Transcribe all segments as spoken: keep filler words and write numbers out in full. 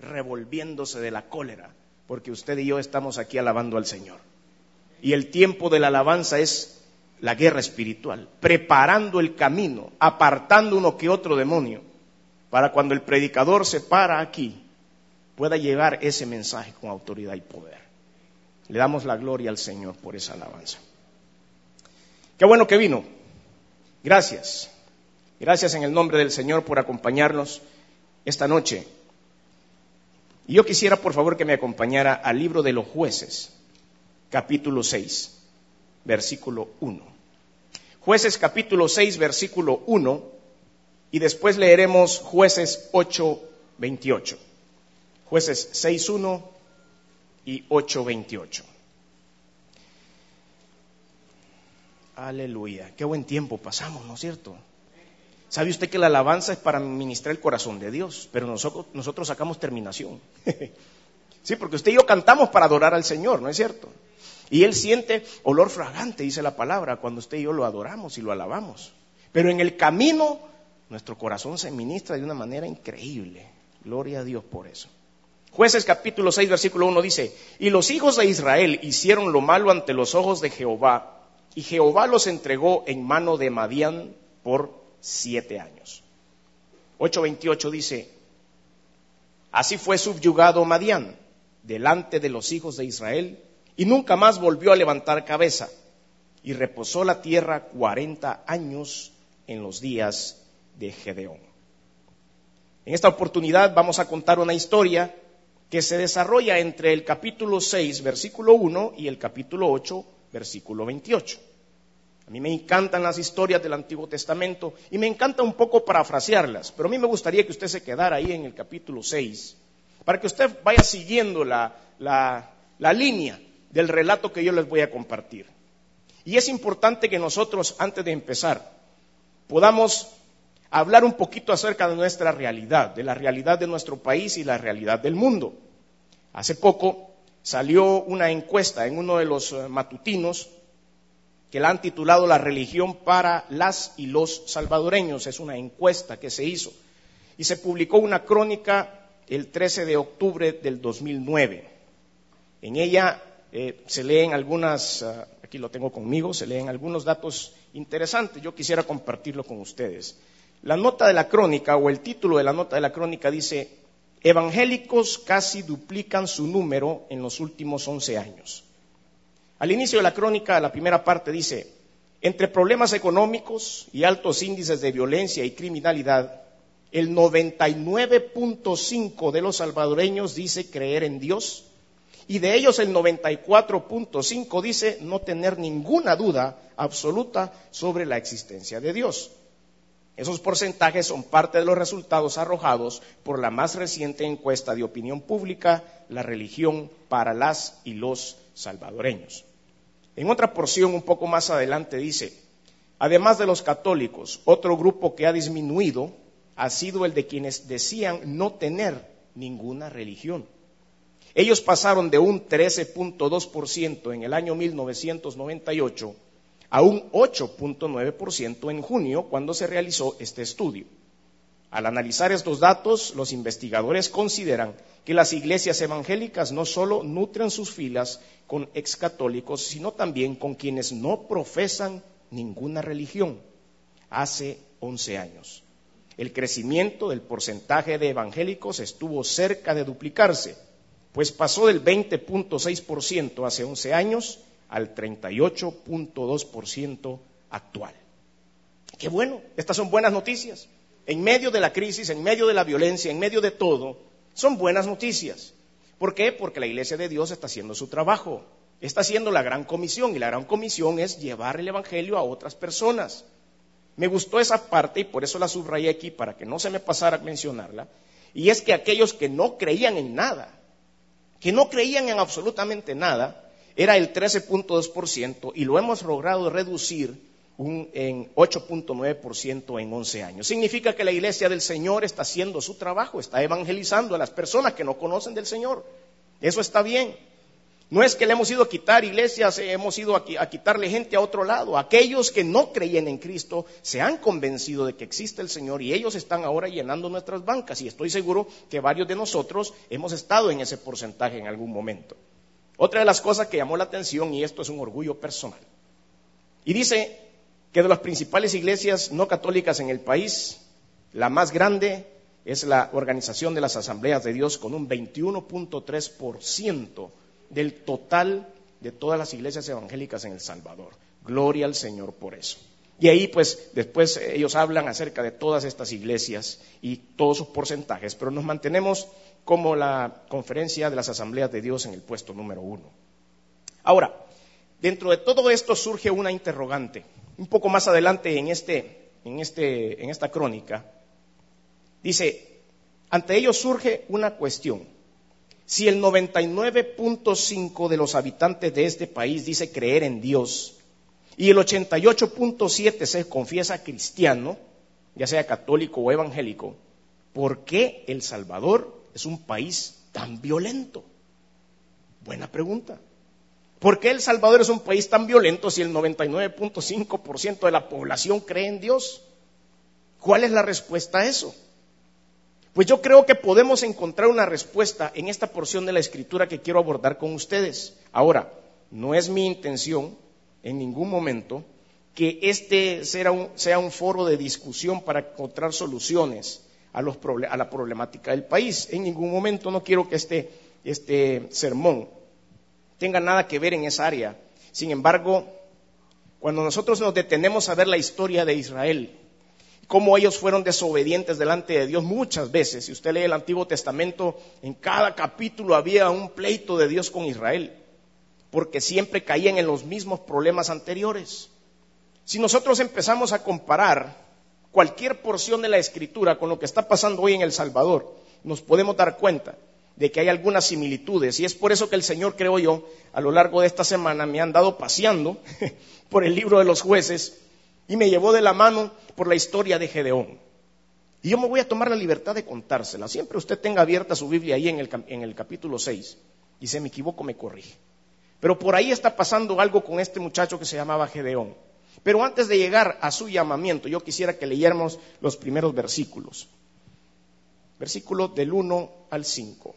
revolviéndose de la cólera, porque usted y yo estamos aquí alabando al Señor. Y el tiempo de la alabanza es la guerra espiritual, preparando el camino, apartando uno que otro demonio, para cuando el predicador se para aquí, pueda llevar ese mensaje con autoridad y poder. Le damos la gloria al Señor por esa alabanza. Qué bueno que vino. Gracias. Gracias en el nombre del Señor por acompañarnos esta noche. Y yo quisiera, por favor, que me acompañara al libro de los Jueces, capítulo seis, versículo uno. Jueces capítulo seis, versículo uno, y después leeremos Jueces ocho, veintiocho. Jueces seis, uno y ocho, veintiocho. Aleluya, qué buen tiempo pasamos, ¿no es cierto? ¿Sabe usted que la alabanza es para ministrar el corazón de Dios? Pero nosotros, nosotros sacamos terminación. Sí, porque usted y yo cantamos para adorar al Señor, ¿no es cierto? Y Él siente olor fragante, dice la palabra, cuando usted y yo lo adoramos y lo alabamos. Pero en el camino, nuestro corazón se ministra de una manera increíble. Gloria a Dios por eso. Jueces capítulo seis, versículo uno dice: y los hijos de Israel hicieron lo malo ante los ojos de Jehová, y Jehová los entregó en mano de Madián por siete años. ocho veintiocho dice: así fue subyugado Madián delante de los hijos de Israel, y nunca más volvió a levantar cabeza, y reposó la tierra cuarenta años en los días de Gedeón. En esta oportunidad vamos a contar una historia que se desarrolla entre el capítulo seis, versículo uno, y el capítulo ocho, versículo veintiocho. A mí me encantan las historias del Antiguo Testamento y me encanta un poco parafrasearlas, pero a mí me gustaría que usted se quedara ahí en el capítulo seis, para que usted vaya siguiendo la, la, la línea del relato que yo les voy a compartir. Y es importante que nosotros, antes de empezar, podamos hablar un poquito acerca de nuestra realidad, de la realidad de nuestro país y la realidad del mundo. Hace poco salió una encuesta en uno de los matutinos que la han titulado La religión para las y los salvadoreños. Es una encuesta que se hizo y se publicó una crónica el trece de octubre del dos mil nueve. En ella eh, se leen algunas, uh, aquí lo tengo conmigo, se leen algunos datos interesantes. Yo quisiera compartirlo con ustedes. La nota de la crónica, o el título de la nota de la crónica dice: evangélicos casi duplican su número en los últimos once años. Al inicio de la crónica, la primera parte dice: entre problemas económicos y altos índices de violencia y criminalidad, el noventa y nueve punto cinco de los salvadoreños dice creer en Dios, y de ellos el noventa y cuatro punto cinco dice no tener ninguna duda absoluta sobre la existencia de Dios. Esos porcentajes son parte de los resultados arrojados por la más reciente encuesta de opinión pública, La religión para las y los salvadoreños. En otra porción un poco más adelante dice: además de los católicos, otro grupo que ha disminuido ha sido el de quienes decían no tener ninguna religión. Ellos pasaron de un trece punto dos por ciento en el año mil novecientos noventa y ocho a un ocho punto nueve por ciento en junio, cuando se realizó este estudio. Al analizar estos datos, los investigadores consideran que las iglesias evangélicas no solo nutren sus filas con excatólicos, sino también con quienes no profesan ninguna religión. Hace once años. El crecimiento del porcentaje de evangélicos estuvo cerca de duplicarse, pues pasó del veinte punto seis por ciento hace once años al treinta y ocho punto dos por ciento actual. ¡Qué bueno! Estas son buenas noticias. En medio de la crisis, en medio de la violencia, en medio de todo, son buenas noticias. ¿Por qué? Porque la Iglesia de Dios está haciendo su trabajo. Está haciendo la gran comisión, y la gran comisión es llevar el Evangelio a otras personas. Me gustó esa parte y por eso la subrayé aquí, para que no se me pasara a mencionarla. Y es que aquellos que no creían en nada, que no creían en absolutamente nada, era el trece punto dos por ciento, y lo hemos logrado reducir un, en ocho punto nueve por ciento en once años. Significa que la Iglesia del Señor está haciendo su trabajo, está evangelizando a las personas que no conocen del Señor. Eso está bien. No es que le hemos ido a quitar iglesias, hemos ido a, a quitarle gente a otro lado. Aquellos que no creían en Cristo se han convencido de que existe el Señor y ellos están ahora llenando nuestras bancas. Y estoy seguro que varios de nosotros hemos estado en ese porcentaje en algún momento. Otra de las cosas que llamó la atención, y esto es un orgullo personal, y dice que de las principales iglesias no católicas en el país, la más grande es la Organización de las Asambleas de Dios, con un veintiuno punto tres por ciento del total de todas las iglesias evangélicas en El Salvador. Gloria al Señor por eso. Y ahí pues después ellos hablan acerca de todas estas iglesias y todos sus porcentajes, pero nos mantenemos como la Conferencia de las Asambleas de Dios en el puesto número uno. Ahora, dentro de todo esto surge una interrogante. Un poco más adelante en, este, en, este, en esta crónica, dice, ante ellos surge una cuestión. Si el noventa y nueve punto cinco de los habitantes de este país dice creer en Dios y el ochenta y ocho punto siete se confiesa cristiano, ya sea católico o evangélico, ¿por qué El Salvador es un país tan violento? Buena pregunta. ¿Por qué El Salvador es un país tan violento si el noventa y nueve punto cinco por ciento de la población cree en Dios? ¿Cuál es la respuesta a eso? Pues yo creo que podemos encontrar una respuesta en esta porción de la Escritura que quiero abordar con ustedes. Ahora, no es mi intención en ningún momento que este sea un, sea un foro de discusión para encontrar soluciones a, los, a la problemática del país. En ningún momento no quiero que este, este sermón tenga nada que ver en esa área. Sin embargo, cuando nosotros nos detenemos a ver la historia de Israel, cómo ellos fueron desobedientes delante de Dios muchas veces. Si usted lee el Antiguo Testamento, en cada capítulo había un pleito de Dios con Israel, porque siempre caían en los mismos problemas anteriores. Si nosotros empezamos a comparar cualquier porción de la Escritura con lo que está pasando hoy en El Salvador, nos podemos dar cuenta de que hay algunas similitudes, y es por eso que el Señor, creo yo, a lo largo de esta semana me ha andado paseando por el libro de los Jueces, y me llevó de la mano por la historia de Gedeón. Y yo me voy a tomar la libertad de contársela. Siempre usted tenga abierta su Biblia ahí en el, en el capítulo seis. Y si me equivoco, me corrige. Pero por ahí está pasando algo con este muchacho que se llamaba Gedeón. Pero antes de llegar a su llamamiento, yo quisiera que leyéramos los primeros versículos. Versículos del uno al cinco,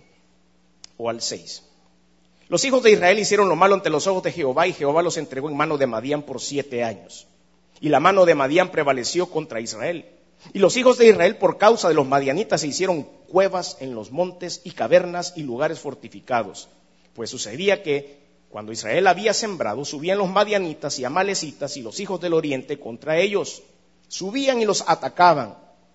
o al seis. Los hijos de Israel hicieron lo malo ante los ojos de Jehová, y Jehová los entregó en mano de Madián por siete años. Y la mano de Madián prevaleció contra Israel. Y los hijos de Israel, por causa de los madianitas, se hicieron cuevas en los montes y cavernas y lugares fortificados. Pues sucedía que, cuando Israel había sembrado, subían los madianitas y amalecitas y los hijos del oriente contra ellos. Subían y los atacaban.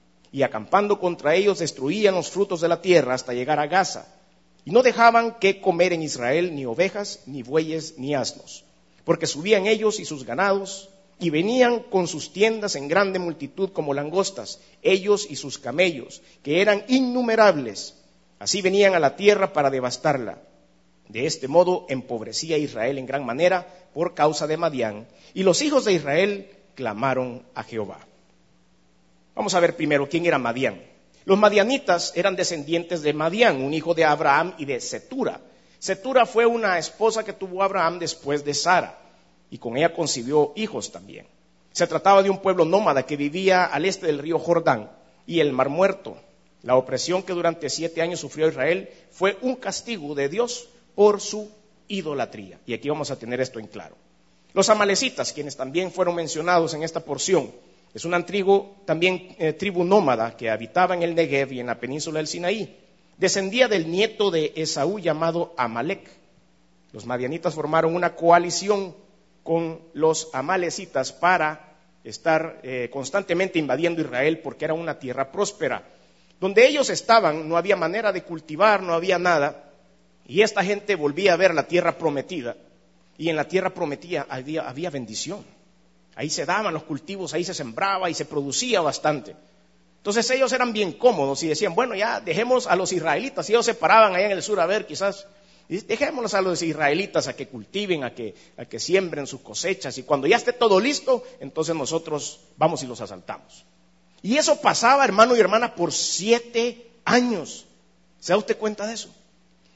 Y acampando contra ellos, destruían los frutos de la tierra hasta llegar a Gaza. Y no dejaban que comer en Israel ni ovejas, ni bueyes, ni asnos. Porque subían ellos y sus ganados, y venían con sus tiendas en grande multitud como langostas, ellos y sus camellos, que eran innumerables. Así venían a la tierra para devastarla. De este modo empobrecía Israel en gran manera por causa de Madián, y los hijos de Israel clamaron a Jehová. Vamos a ver primero quién era Madián. Los madianitas eran descendientes de Madián, un hijo de Abraham y de Setura. Setura fue una esposa que tuvo Abraham después de Sara, y con ella concibió hijos también. Se trataba de un pueblo nómada que vivía al este del río Jordán y el Mar Muerto. La opresión que durante siete años sufrió Israel fue un castigo de Dios por su idolatría. Y aquí vamos a tener esto en claro. Los amalecitas, quienes también fueron mencionados en esta porción, es una tribu, también eh, tribu nómada que habitaba en el Negev y en la península del Sinaí. Descendía del nieto de Esaú llamado Amalec. Los madianitas formaron una coalición con los amalecitas para estar eh, constantemente invadiendo Israel, porque era una tierra próspera. Donde ellos estaban no había manera de cultivar, no había nada, y esta gente volvía a ver la tierra prometida, y en la tierra prometida había, había bendición. Ahí se daban los cultivos, ahí se sembraba y se producía bastante. Entonces ellos eran bien cómodos y decían, bueno, ya dejemos a los israelitas. Y ellos se paraban allá en el sur a ver, quizás, y dejémoslos a los israelitas a que cultiven, a que, a que siembren sus cosechas. Y cuando ya esté todo listo, entonces nosotros vamos y los asaltamos. Y eso pasaba, hermano y hermana, por siete años. ¿Se da usted cuenta de eso?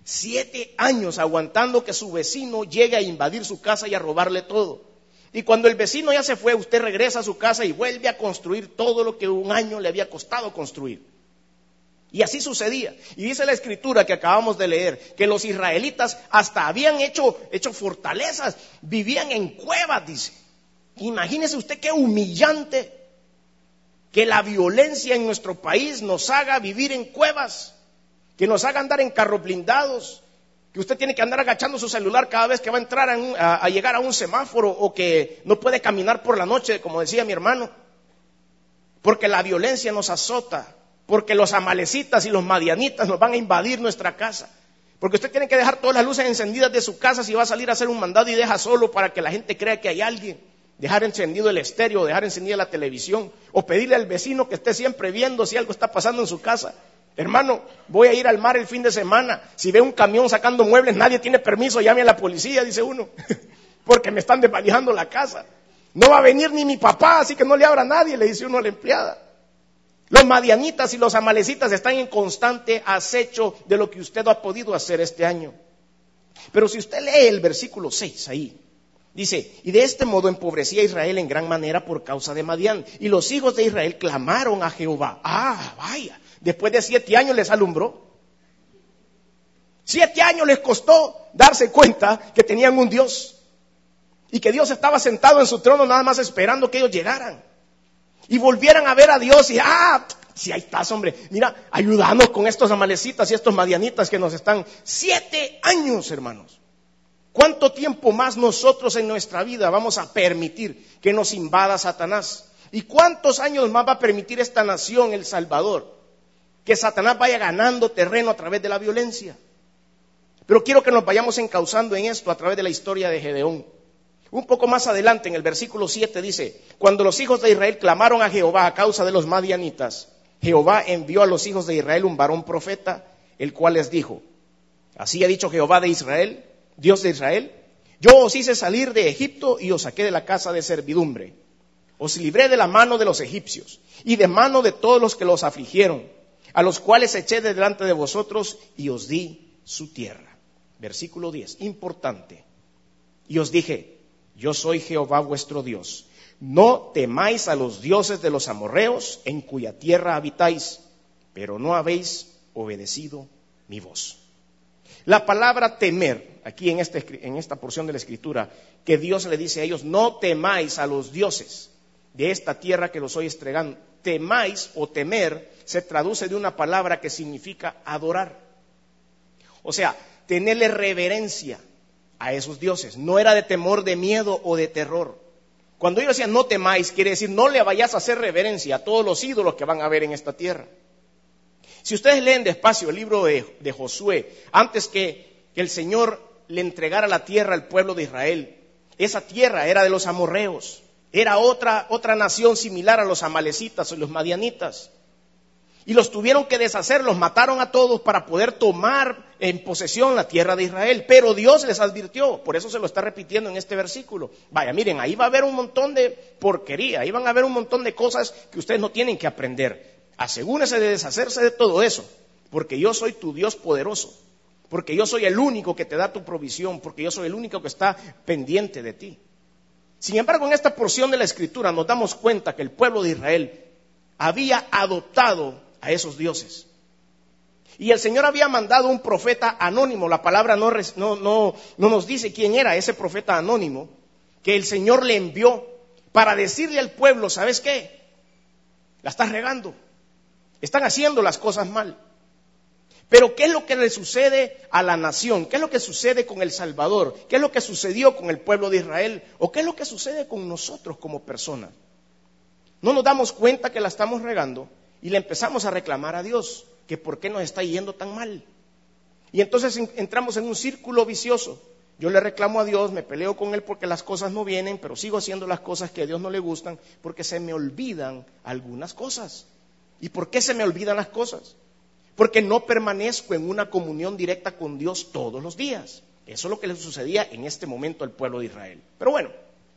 Siete años aguantando que su vecino llegue a invadir su casa y a robarle todo. Y cuando el vecino ya se fue, usted regresa a su casa y vuelve a construir todo lo que un año le había costado construir. Y así sucedía. Y dice la escritura que acabamos de leer, que los israelitas hasta habían hecho, hecho fortalezas, vivían en cuevas, dice. Imagínese usted qué humillante que la violencia en nuestro país nos haga vivir en cuevas, que nos haga andar en carros blindados, que usted tiene que andar agachando su celular cada vez que va a entrar a, un, a, a llegar a un semáforo, o que no puede caminar por la noche, como decía mi hermano, porque la violencia nos azota, porque los amalecitas y los madianitas nos van a invadir nuestra casa, porque usted tiene que dejar todas las luces encendidas de su casa si va a salir a hacer un mandado y deja solo para que la gente crea que hay alguien, dejar encendido el estéreo, dejar encendida la televisión, o pedirle al vecino que esté siempre viendo si algo está pasando en su casa. Hermano, voy a ir al mar el fin de semana, si ve un camión sacando muebles, nadie tiene permiso, llame a la policía, dice uno, porque me están desvalijando la casa. No va a venir ni mi papá, así que no le abra a nadie, le dice uno a la empleada. Los madianitas y los amalecitas están en constante acecho de lo que usted ha podido hacer este año. Pero si usted lee el versículo seis ahí, dice, y de este modo empobrecía a Israel en gran manera por causa de Madián. Y los hijos de Israel clamaron a Jehová. Ah, vaya, después de siete años les alumbró. Siete años les costó darse cuenta que tenían un Dios. Y que Dios estaba sentado en su trono nada más esperando que ellos llegaran. Y volvieran a ver a Dios y, ah, si ahí estás, hombre, mira, ayúdanos con estos amalecitas y estos madianitas que nos están. Siete años, hermanos. ¿Cuánto tiempo más nosotros en nuestra vida vamos a permitir que nos invada Satanás? ¿Y cuántos años más va a permitir esta nación, El Salvador, que Satanás vaya ganando terreno a través de la violencia? Pero quiero que nos vayamos encauzando en esto a través de la historia de Gedeón. Un poco más adelante, en el versículo siete dice, cuando los hijos de Israel clamaron a Jehová a causa de los madianitas, Jehová envió a los hijos de Israel un varón profeta, el cual les dijo, así ha dicho Jehová de Israel, Dios de Israel, yo os hice salir de Egipto y os saqué de la casa de servidumbre. Os libré de la mano de los egipcios y de mano de todos los que los afligieron, a los cuales eché de delante de vosotros y os di su tierra. Versículo diez, importante. Y os dije, yo soy Jehová vuestro Dios. No temáis a los dioses de los amorreos en cuya tierra habitáis, pero no habéis obedecido mi voz. La palabra temer, aquí en, este, en esta porción de la Escritura, que Dios le dice a ellos, no temáis a los dioses de esta tierra que los estoy entregando. Temáis o temer se traduce de una palabra que significa adorar. O sea, tenerle reverencia a esos dioses. No era de temor, de miedo o de terror. Cuando ellos decían no temáis, quiere decir no le vayas a hacer reverencia a todos los ídolos que van a ver en esta tierra. Si ustedes leen despacio el libro de, de Josué, antes que, que el Señor le entregara la tierra al pueblo de Israel, esa tierra era de los amorreos, era otra, otra nación similar a los amalecitas o los madianitas. Y los tuvieron que deshacer, los mataron a todos para poder tomar en posesión la tierra de Israel. Pero Dios les advirtió, por eso se lo está repitiendo en este versículo. Vaya, miren, ahí va a haber un montón de porquería, ahí van a haber un montón de cosas que ustedes no tienen que aprender. Asegúrense de deshacerse de todo eso, porque yo soy tu Dios poderoso, porque yo soy el único que te da tu provisión, porque yo soy el único que está pendiente de ti. Sin embargo, en esta porción de la Escritura nos damos cuenta que el pueblo de Israel había adoptado a esos dioses. Y el Señor había mandado un profeta anónimo, la palabra no, no, no, no nos dice quién era ese profeta anónimo, que el Señor le envió para decirle al pueblo, ¿sabes qué? La estás regando, están haciendo las cosas mal. Pero ¿qué es lo que le sucede a la nación? ¿Qué es lo que sucede con El Salvador? ¿Qué es lo que sucedió con el pueblo de Israel? ¿O qué es lo que sucede con nosotros como personas? No nos damos cuenta que la estamos regando y le empezamos a reclamar a Dios que por qué nos está yendo tan mal. Y entonces entramos en un círculo vicioso. Yo le reclamo a Dios, me peleo con Él porque las cosas no vienen, pero sigo haciendo las cosas que a Dios no le gustan porque se me olvidan algunas cosas. ¿Y por qué se me olvidan las cosas? Porque no permanezco en una comunión directa con Dios todos los días. Eso es lo que le sucedía en este momento al pueblo de Israel. Pero bueno,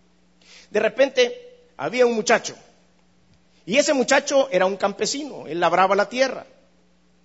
de repente había un muchacho. Y ese muchacho era un campesino, él labraba la tierra.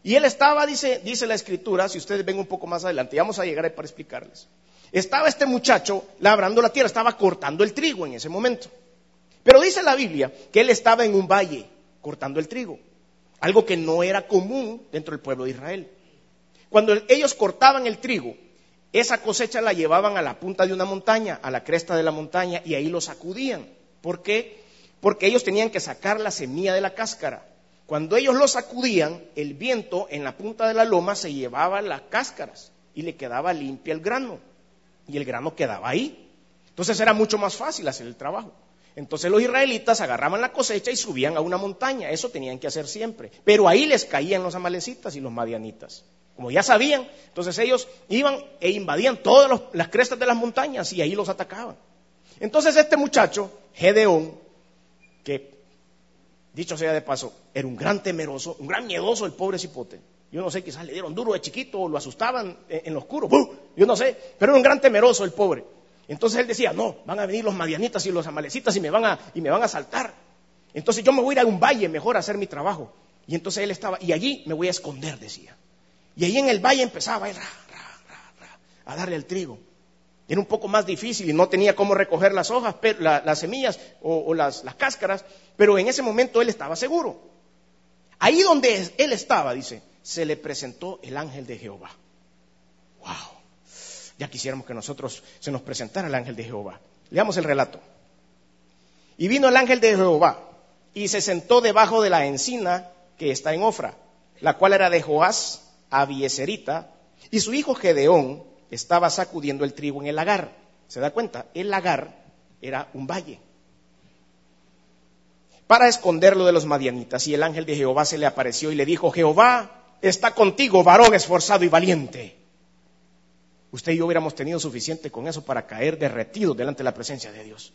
Y él estaba, dice, dice la escritura, si ustedes ven un poco más adelante, ya vamos a llegar ahí para explicarles. Estaba este muchacho labrando la tierra, estaba cortando el trigo en ese momento. Pero dice la Biblia que él estaba en un valle cortando el trigo, algo que no era común dentro del pueblo de Israel. Cuando ellos cortaban el trigo, esa cosecha la llevaban a la punta de una montaña, a la cresta de la montaña, y ahí lo sacudían. ¿Por qué? Porque ellos tenían que sacar la semilla de la cáscara. Cuando ellos lo sacudían, el viento en la punta de la loma se llevaba las cáscaras y le quedaba limpia el grano. Y el grano quedaba ahí. Entonces era mucho más fácil hacer el trabajo. Entonces los israelitas agarraban la cosecha y subían a una montaña. Eso tenían que hacer siempre. Pero ahí les caían los amalecitas y los madianitas. Como ya sabían, entonces ellos iban e invadían todas los, las crestas de las montañas y ahí los atacaban. Entonces este muchacho, Gedeón, que dicho sea de paso, era un gran temeroso, un gran miedoso el pobre cipote. Yo no sé, quizás le dieron duro de chiquito o lo asustaban en, en lo oscuro. ¡Bum! Yo no sé, pero era un gran temeroso el pobre. Entonces él decía, no, van a venir los madianitas y los amalecitas y me van a, y me van a asaltar. Entonces yo me voy a ir a un valle mejor a hacer mi trabajo. Y entonces él estaba, y allí me voy a esconder, decía. Y ahí en el valle empezaba él, ra, ra, ra, ra, a darle el trigo. Era un poco más difícil y no tenía cómo recoger las hojas, pero, la, las semillas o, o las, las cáscaras, pero en ese momento él estaba seguro. Ahí donde él estaba, dice, se le presentó el ángel de Jehová. ¡Wow! Ya quisiéramos que nosotros se nos presentara el ángel de Jehová. Leamos el relato. Y vino el ángel de Jehová y se sentó debajo de la encina que está en Ofra, la cual era de Joás Abieserita, y su hijo Gedeón estaba sacudiendo el trigo en el lagar. ¿Se da cuenta? El lagar era un valle. Para esconderlo de los madianitas, y el ángel de Jehová se le apareció y le dijo, Jehová está contigo, varón esforzado y valiente. Usted y yo hubiéramos tenido suficiente con eso para caer derretidos delante de la presencia de Dios.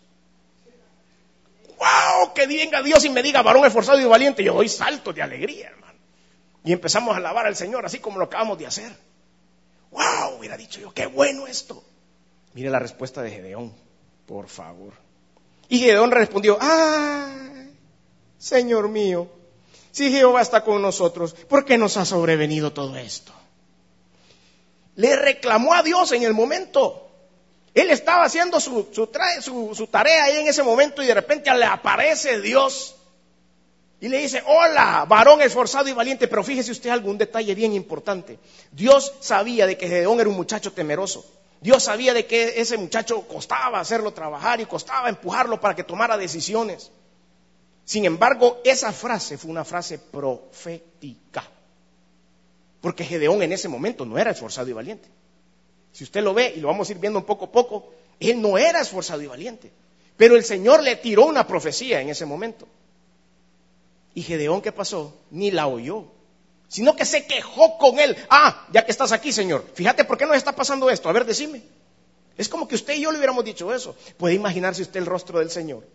¡Wow! Que venga Dios y me diga, varón esforzado y valiente. Yo doy saltos de alegría, hermano. Y empezamos a alabar al Señor, así como lo acabamos de hacer. ¡Wow! Hubiera dicho yo, ¡qué bueno esto! Mire la respuesta de Gedeón, por favor. Y Gedeón respondió, ¡ay, Señor mío! Si Jehová está con nosotros, ¿por qué nos ha sobrevenido todo esto? Le reclamó a Dios en el momento. Él estaba haciendo su, su, su, su tarea ahí en ese momento y de repente le aparece Dios. Y le dice, hola, varón esforzado y valiente. Pero fíjese usted algún detalle bien importante. Dios sabía de que Gedeón era un muchacho temeroso. Dios sabía de que ese muchacho costaba hacerlo trabajar y costaba empujarlo para que tomara decisiones. Sin embargo, esa frase fue una frase profética. Porque Gedeón en ese momento no era esforzado y valiente. Si usted lo ve, y lo vamos a ir viendo un poco a poco, él no era esforzado y valiente. Pero el Señor le tiró una profecía en ese momento. Y Gedeón, ¿qué pasó? Ni la oyó, sino que se quejó con él. Ah, ya que estás aquí, Señor, fíjate por qué nos está pasando esto. A ver, decime. Es como que usted y yo le hubiéramos dicho eso. ¿Puede imaginarse usted el rostro del Señor?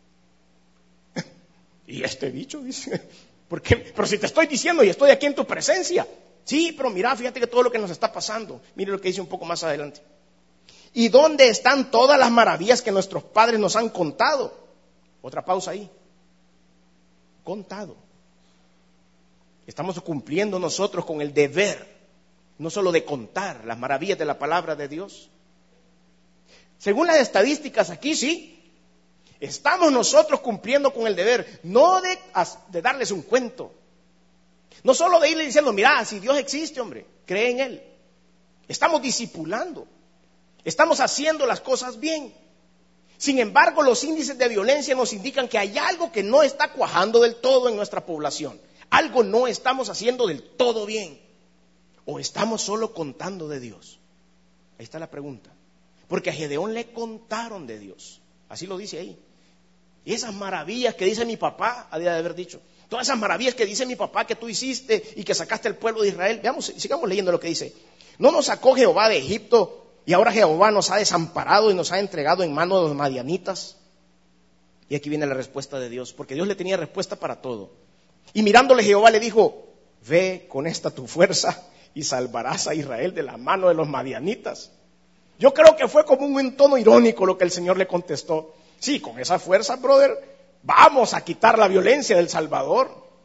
Y este bicho dice, ¿por qué? Pero si te estoy diciendo y estoy aquí en tu presencia. Sí, pero mira, fíjate que todo lo que nos está pasando. Mire lo que dice un poco más adelante. ¿Y dónde están todas las maravillas que nuestros padres nos han contado? Otra pausa ahí. Contado. Estamos cumpliendo nosotros con el deber, no solo de contar las maravillas de la palabra de Dios. Según las estadísticas aquí, sí, estamos nosotros cumpliendo con el deber, no de, de darles un cuento, no solo de irle diciendo, mira, si Dios existe, hombre, cree en Él. Estamos discipulando, estamos haciendo las cosas bien. Sin embargo, los índices de violencia nos indican que hay algo que no está cuajando del todo en nuestra población. Algo no estamos haciendo del todo bien. ¿O estamos solo contando de Dios? Ahí está la pregunta. Porque a Gedeón le contaron de Dios. Así lo dice ahí. Y esas maravillas que dice mi papá, había de haber dicho. Todas esas maravillas que dice mi papá que tú hiciste y que sacaste al pueblo de Israel. Veamos, sigamos leyendo lo que dice. ¿No nos sacó Jehová de Egipto? Y ahora Jehová nos ha desamparado y nos ha entregado en manos de los madianitas. Y aquí viene la respuesta de Dios, porque Dios le tenía respuesta para todo. Y mirándole Jehová le dijo, ve con esta tu fuerza y salvarás a Israel de la mano de los madianitas. Yo creo que fue como un tono irónico lo que el Señor le contestó. Sí, con esa fuerza, brother, vamos a quitar la violencia del Salvador.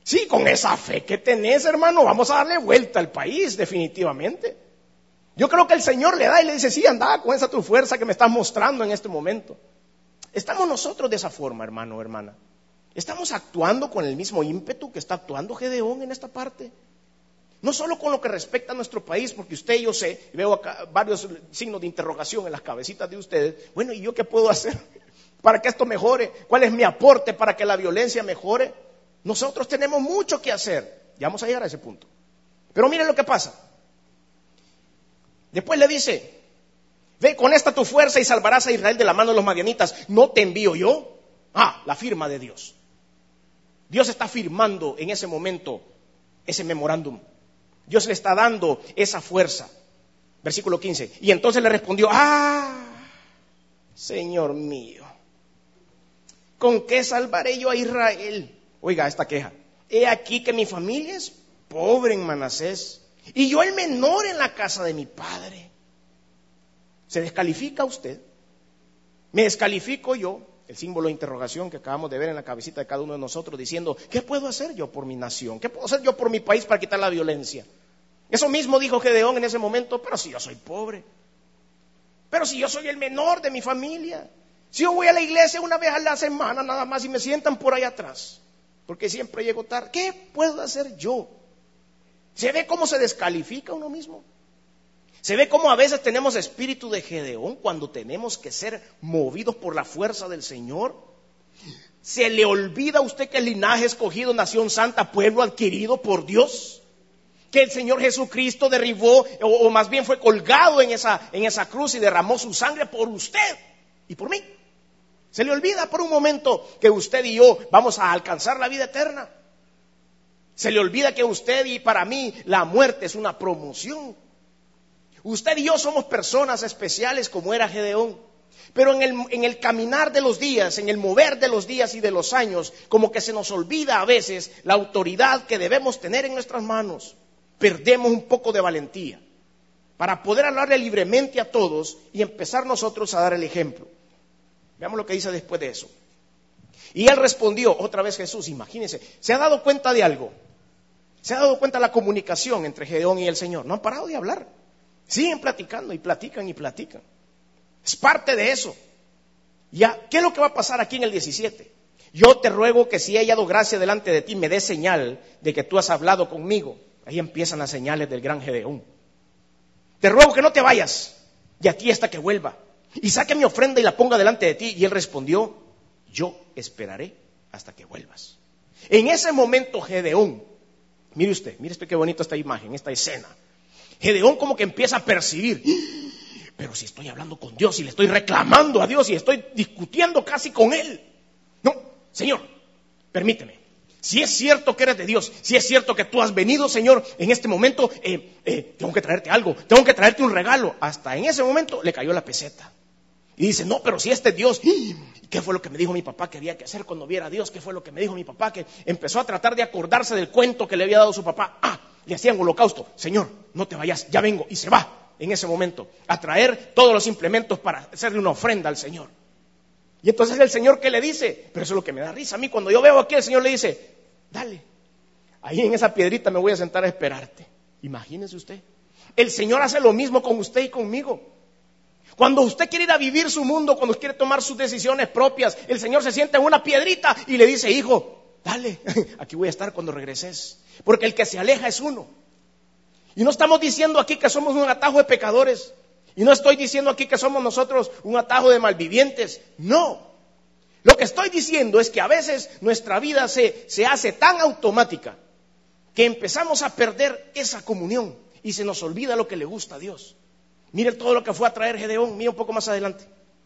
Sí, con esa fe que tenés, hermano, vamos a darle vuelta al país, definitivamente. Yo creo que el Señor le da y le dice, sí, anda con esa tu fuerza que me estás mostrando en este momento. Estamos nosotros de esa forma, hermano o hermana. Estamos actuando con el mismo ímpetu que está actuando Gedeón en esta parte. No solo con lo que respecta a nuestro país, porque usted y yo sé, veo acá varios signos de interrogación en las cabecitas de ustedes. Bueno, ¿y yo qué puedo hacer para que esto mejore? ¿Cuál es mi aporte para que la violencia mejore? Nosotros tenemos mucho que hacer. Ya vamos a llegar a ese punto. Pero miren lo que pasa. Después le dice, ve con esta tu fuerza y salvarás a Israel de la mano de los madianitas. ¿No te envío yo? Ah, la firma de Dios. Dios está firmando en ese momento ese memorándum. Dios le está dando esa fuerza. Versículo quince. Y entonces le respondió, ah, Señor mío, ¿con qué salvaré yo a Israel? Oiga esta queja. He aquí que mi familia es pobre en Manasés y yo el menor en la casa de mi padre. ¿Se descalifica usted? ¿Me descalifico yo? El símbolo de interrogación que acabamos de ver en la cabecita de cada uno de nosotros diciendo, ¿qué puedo hacer yo por mi nación? ¿Qué puedo hacer yo por mi país para quitar la violencia? Eso mismo dijo Gedeón en ese momento, pero si yo soy pobre, pero si yo soy el menor de mi familia, si yo voy a la iglesia una vez a la semana nada más y me sientan por ahí atrás, porque siempre llego tarde, ¿qué puedo hacer yo? ¿Se ve cómo se descalifica uno mismo? ¿Se ve cómo a veces tenemos espíritu de Gedeón cuando tenemos que ser movidos por la fuerza del Señor? ¿Se le olvida a usted que el linaje escogido, nación santa, pueblo adquirido por Dios? Que el Señor Jesucristo derribó, o, o más bien fue colgado en esa, en esa cruz y derramó su sangre por usted y por mí. ¿Se le olvida por un momento que usted y yo vamos a alcanzar la vida eterna? ¿Se le olvida que usted y para mí la muerte es una promoción? Usted y yo somos personas especiales como era Gedeón, pero en el, en el caminar de los días, en el mover de los días y de los años, como que se nos olvida a veces la autoridad que debemos tener en nuestras manos. Perdemos un poco de valentía para poder hablarle libremente a todos y empezar nosotros a dar el ejemplo. Veamos lo que dice después de eso. Y él respondió, otra vez Jesús, imagínense, ¿se ha dado cuenta de algo? ¿Se ha dado cuenta de la comunicación entre Gedeón y el Señor? No han parado de hablar. Siguen platicando y platican y platican. Es parte de eso. Ya, ¿qué es lo que va a pasar aquí en el diecisiete? Yo te ruego que si he hallado gracia delante de ti, me des señal de que tú has hablado conmigo. Ahí empiezan las señales del gran Gedeón. Te ruego que no te vayas de aquí hasta que vuelva. Y saque mi ofrenda y la ponga delante de ti. Y él respondió, yo esperaré hasta que vuelvas. En ese momento Gedeón, mire usted, mire usted qué bonito esta imagen, esta escena. Gedeón como que empieza a percibir, pero si estoy hablando con Dios y le estoy reclamando a Dios y estoy discutiendo casi con Él. No, Señor, permíteme. Si es cierto que eres de Dios, si es cierto que tú has venido, Señor, en este momento, eh, eh, tengo que traerte algo, tengo que traerte un regalo. Hasta en ese momento le cayó la peseta. Y dice, no, pero si este es Dios, ¿qué fue lo que me dijo mi papá que había que hacer cuando viera a Dios? ¿Qué fue lo que me dijo mi papá? Que empezó a tratar de acordarse del cuento que le había dado su papá. Ah, le hacían holocausto. Señor, no te vayas, ya vengo. Y se va en ese momento a traer todos los implementos para hacerle una ofrenda al Señor. Y entonces el Señor, ¿qué le dice? Pero eso es lo que me da risa a mí. Cuando yo veo aquí, el Señor le dice, dale, ahí en esa piedrita me voy a sentar a esperarte. Imagínese usted. El Señor hace lo mismo con usted y conmigo. Cuando usted quiere ir a vivir su mundo, cuando quiere tomar sus decisiones propias, el Señor se sienta en una piedrita y le dice, hijo, dale, aquí voy a estar cuando regreses. Porque el que se aleja es uno. Y no estamos diciendo aquí que somos un atajo de pecadores. Y no estoy diciendo aquí que somos nosotros un atajo de malvivientes. No. Lo que estoy diciendo es que a veces nuestra vida se, se hace tan automática que empezamos a perder esa comunión y se nos olvida lo que le gusta a Dios. Mire todo lo que fue a traer Gedeón, mire un poco más adelante.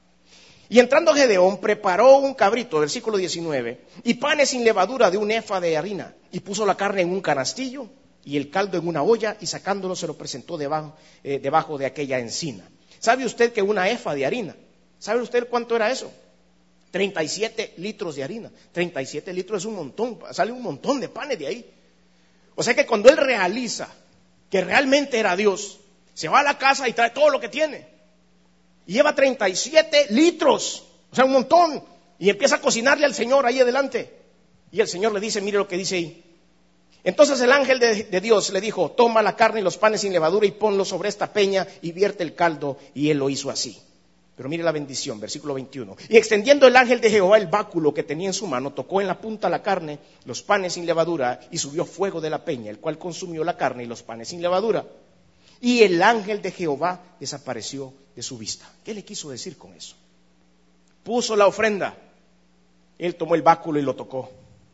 Y entrando Gedeón, preparó un cabrito, versículo diecinueve, y panes sin levadura de un efa de harina, y puso la carne en un canastillo, y el caldo en una olla, y sacándolo se lo presentó debajo, eh, debajo de aquella encina. ¿Sabe usted que una efa de harina, sabe usted cuánto era eso? treinta y siete litros de harina. treinta y siete litros es un montón, sale un montón de panes de ahí. O sea que cuando él realiza que realmente era Dios, se va a la casa y trae todo lo que tiene. Y lleva treinta y siete litros, o sea, un montón. Y empieza a cocinarle al Señor ahí adelante. Y el Señor le dice, mire lo que dice ahí. Entonces el ángel de, de Dios le dijo, toma la carne y los panes sin levadura y ponlos sobre esta peña y vierte el caldo. Y él lo hizo así. Pero mire la bendición, versículo veintiuno. Y extendiendo el ángel de Jehová el báculo que tenía en su mano, tocó en la punta la carne, los panes sin levadura, y subió fuego de la peña, el cual consumió la carne y los panes sin levadura. Y el ángel de Jehová desapareció de su vista. ¿Qué le quiso decir con eso? Puso la ofrenda. Él tomó el báculo y lo tocó.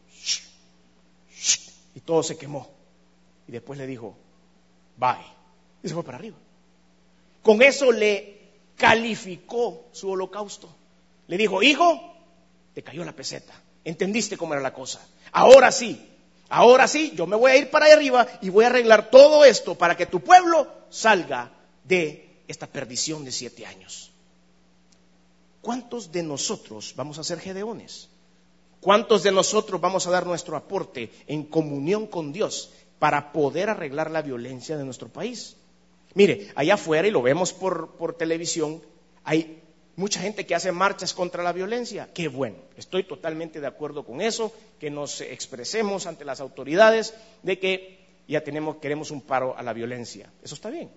Y todo se quemó. Y después le dijo, bye. Y se fue para arriba. Con eso le calificó su holocausto. Le dijo, hijo, te cayó la peseta. Entendiste cómo era la cosa. Ahora sí, ahora sí, yo me voy a ir para arriba y voy a arreglar todo esto para que tu pueblo salga de esta perdición de siete años. ¿Cuántos de nosotros vamos a ser gedeones? ¿Cuántos de nosotros vamos a dar nuestro aporte en comunión con Dios para poder arreglar la violencia de nuestro país? Mire, allá afuera, y lo vemos por, por televisión, hay mucha gente que hace marchas contra la violencia. Qué bueno, estoy totalmente de acuerdo con eso, que nos expresemos ante las autoridades de que ya tenemos, queremos un paro a la violencia. Eso está bien.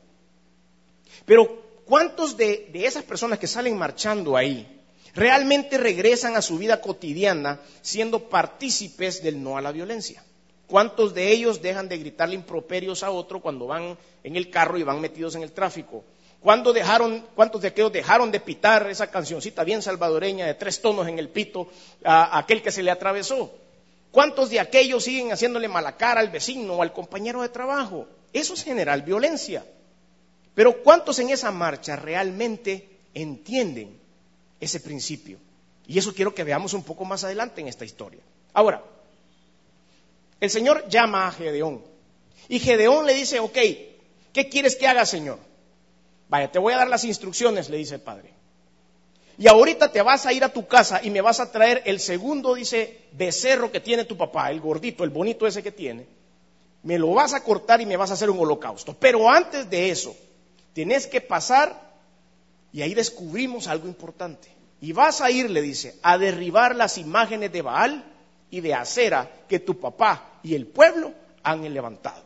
Pero ¿cuántos de, de esas personas que salen marchando ahí realmente regresan a su vida cotidiana siendo partícipes del no a la violencia? ¿Cuántos de ellos dejan de gritarle improperios a otro cuando van en el carro y van metidos en el tráfico? ¿Cuántos, dejaron, ¿Cuántos de aquellos dejaron de pitar esa cancioncita bien salvadoreña de tres tonos en el pito a, a aquel que se le atravesó? ¿Cuántos de aquellos siguen haciéndole mala cara al vecino o al compañero de trabajo? Eso es generar violencia. Pero ¿cuántos en esa marcha realmente entienden ese principio? Y eso quiero que veamos un poco más adelante en esta historia. Ahora, el Señor llama a Gedeón. Y Gedeón le dice, ok, ¿qué quieres que haga, Señor? Vaya, te voy a dar las instrucciones, le dice el Padre. Y ahorita te vas a ir a tu casa y me vas a traer el segundo, dice, becerro que tiene tu papá, el gordito, el bonito ese que tiene. Me lo vas a cortar y me vas a hacer un holocausto. Pero antes de eso, tienes que pasar, y ahí descubrimos algo importante. Y vas a ir, le dice, a derribar las imágenes de Baal y de Acera que tu papá y el pueblo han levantado.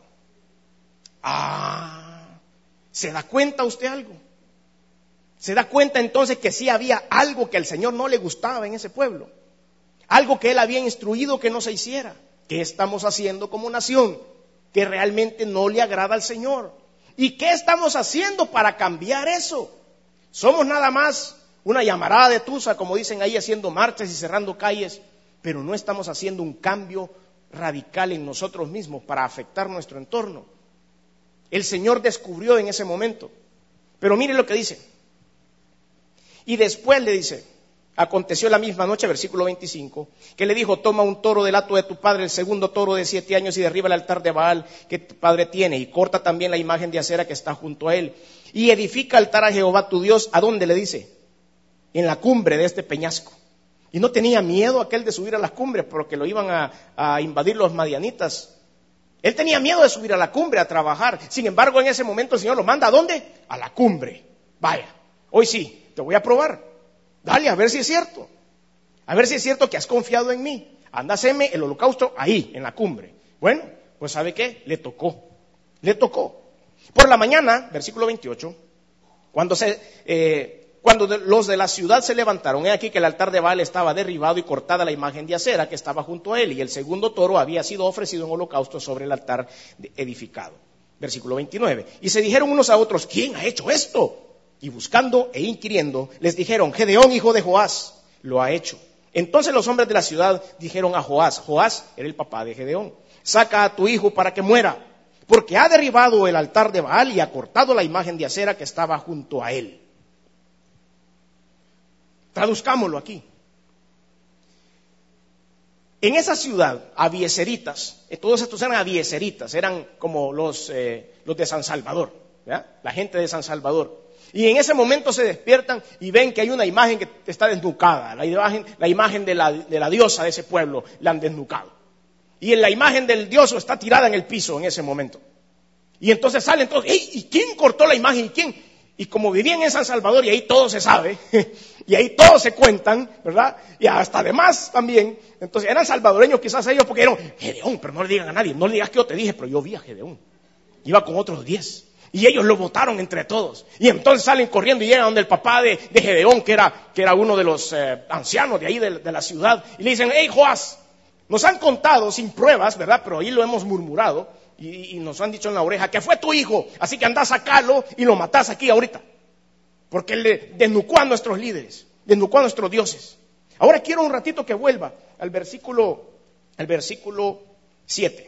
Ah, ¿se da cuenta usted algo? ¿Se da cuenta entonces que sí había algo que al Señor no le gustaba en ese pueblo? Algo que Él había instruido que no se hiciera. ¿Qué estamos haciendo como nación que realmente no le agrada al Señor? ¿Y qué estamos haciendo para cambiar eso? Somos nada más una llamarada de tusa, como dicen ahí, haciendo marchas y cerrando calles, pero no estamos haciendo un cambio radical en nosotros mismos para afectar nuestro entorno. El Señor descubrió en ese momento. Pero mire lo que dice. Y después le dice, aconteció la misma noche, versículo veinticinco, que le dijo, toma un toro del hato de tu padre, el segundo toro de siete años, y derriba el altar de Baal que tu padre tiene, y corta también la imagen de Acera que está junto a él, y edifica altar a Jehová tu Dios. ¿A dónde le dice? En la cumbre de este peñasco. Y no tenía miedo aquel de subir a las cumbres porque lo iban a, a invadir los madianitas. Él tenía miedo de subir a la cumbre a trabajar. Sin embargo, en ese momento el Señor lo manda ¿a dónde? A la cumbre. Vaya, hoy sí, te voy a probar. Dale, a ver si es cierto. A ver si es cierto que has confiado en mí. Anda, haceme el holocausto ahí, en la cumbre. Bueno, pues ¿sabe qué? Le tocó. Le tocó. Por la mañana, versículo veintiocho, cuando se... Eh, Cuando de, los de la ciudad se levantaron, he aquí que el altar de Baal estaba derribado y cortada la imagen de Acera que estaba junto a él, y el segundo toro había sido ofrecido en holocausto sobre el altar edificado. Versículo veintinueve. Y se dijeron unos a otros, ¿quién ha hecho esto? Y buscando e inquiriendo, les dijeron, Gedeón, hijo de Joás, lo ha hecho. Entonces los hombres de la ciudad dijeron a Joás, Joás era el papá de Gedeón, saca a tu hijo para que muera, porque ha derribado el altar de Baal y ha cortado la imagen de Acera que estaba junto a él. Traduzcámoslo aquí. En esa ciudad, abieseritas, todos estos eran abieseritas, eran como los, eh, los de San Salvador, ¿verdad? La gente de San Salvador. Y en ese momento se despiertan y ven que hay una imagen que está desnucada, la imagen, la imagen de, la, de la diosa de ese pueblo, la han desnucado. Y en la imagen del dioso está tirada en el piso en ese momento. Y entonces salen todos, ¿y quién cortó la imagen? ¿Y quién? Y como vivían en San Salvador, y ahí todo se sabe, y ahí todos se cuentan, ¿verdad? Y hasta además también, entonces eran salvadoreños quizás ellos porque eran Gedeón, pero no le digan a nadie, no le digas que yo te dije, pero yo vi a Gedeón. Iba con otros diez. Y ellos lo votaron entre todos. Y entonces salen corriendo y llegan donde el papá de, de Gedeón, que era, que era uno de los eh, ancianos de ahí de, de la ciudad, y le dicen, hey Joás, nos han contado sin pruebas, ¿verdad? Pero ahí lo hemos murmurado. Y, y nos han dicho en la oreja que fue tu hijo, así que anda a sacarlo y lo matás aquí ahorita. Porque él le desnucó a nuestros líderes, desnucó a nuestros dioses. Ahora quiero un ratito que vuelva al versículo, al versículo siete.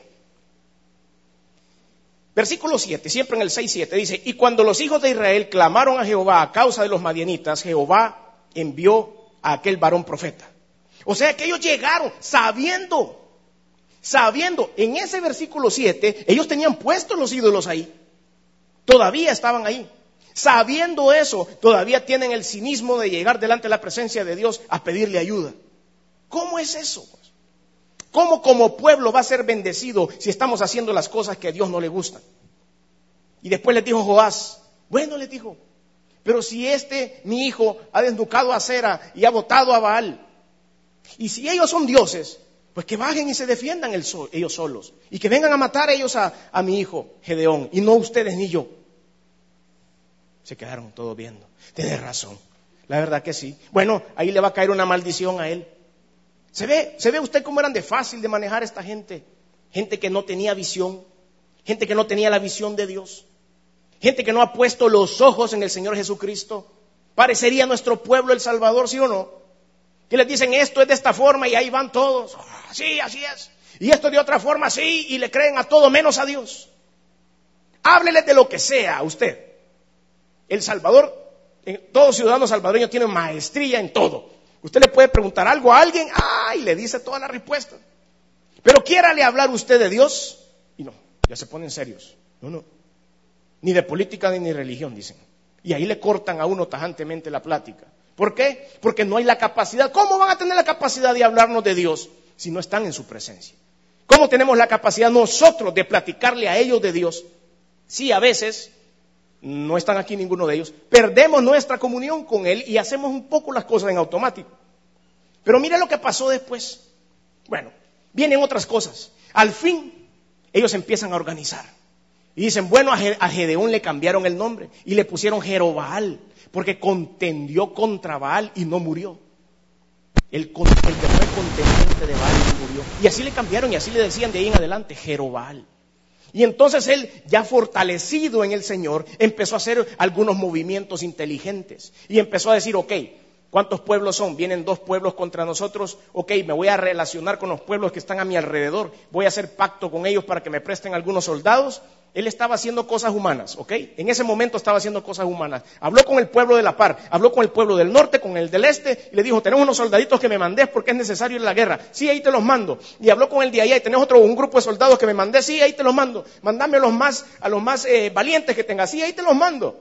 Versículo siete, siempre en el seis siete, dice, y cuando los hijos de Israel clamaron a Jehová a causa de los madianitas, Jehová envió a aquel varón profeta. O sea que ellos llegaron sabiendo... Sabiendo, en ese versículo siete, ellos tenían puestos los ídolos ahí. Todavía estaban ahí. Sabiendo eso, todavía tienen el cinismo de llegar delante de la presencia de Dios a pedirle ayuda. ¿Cómo es eso? ¿Cómo como pueblo va a ser bendecido si estamos haciendo las cosas que a Dios no le gustan? Y después les dijo Joás, bueno, les dijo, pero si este, mi hijo, ha desnucado a Acera y ha votado a Baal, y si ellos son dioses, pues que bajen y se defiendan el sol, ellos solos. Y que vengan a matar ellos a, a mi hijo Gedeón. Y no ustedes ni yo. Se quedaron todos viendo. Tienes razón. La verdad que sí. Bueno, ahí le va a caer una maldición a él. ¿Se ve, se ve usted cómo eran de fácil de manejar esta gente? Gente que no tenía visión. Gente que no tenía la visión de Dios. Gente que no ha puesto los ojos en el Señor Jesucristo. Parecería nuestro pueblo El Salvador, ¿sí o no? Que les dicen esto es de esta forma y ahí van todos. Ah, sí, así es. Y esto de otra forma, sí, y le creen a todo menos a Dios. Hábleles de lo que sea a usted. El Salvador, todo ciudadano salvadoreño tiene maestría en todo. Usted le puede preguntar algo a alguien, ah, y le dice toda la respuesta. Pero quiérale hablar usted de Dios, y no, ya se ponen serios. No, no. Ni de política ni de religión, dicen. Y ahí le cortan a uno tajantemente la plática. ¿Por qué? Porque no hay la capacidad. ¿Cómo van a tener la capacidad de hablarnos de Dios si no están en su presencia? ¿Cómo tenemos la capacidad nosotros de platicarle a ellos de Dios si a veces, no están aquí ninguno de ellos, perdemos nuestra comunión con Él y hacemos un poco las cosas en automático? Pero mire lo que pasó después. Bueno, vienen otras cosas. Al fin, ellos empiezan a organizar. Y dicen, bueno, a Gedeón le cambiaron el nombre y le pusieron Jerobaal, porque contendió contra Baal y no murió. El, el que fue contendiente de Baal y murió. Y así le cambiaron y así le decían de ahí en adelante, Jerobaal. Y entonces él, ya fortalecido en el Señor, empezó a hacer algunos movimientos inteligentes. Y empezó a decir, ok, ¿cuántos pueblos son? Vienen dos pueblos contra nosotros. Ok, me voy a relacionar con los pueblos que están a mi alrededor. Voy a hacer pacto con ellos para que me presten algunos soldados. Él estaba haciendo cosas humanas, ¿ok? En ese momento estaba haciendo cosas humanas. Habló con el pueblo de la par, habló con el pueblo del norte, con el del este, y le dijo, tenemos unos soldaditos que me mandés porque es necesario ir a la guerra. Sí, ahí te los mando. Y habló con el de allá, y tenés otro, un grupo de soldados que me mandés, sí, ahí te los mando. Mandame a los más, a los más eh, valientes que tengas, sí, ahí te los mando.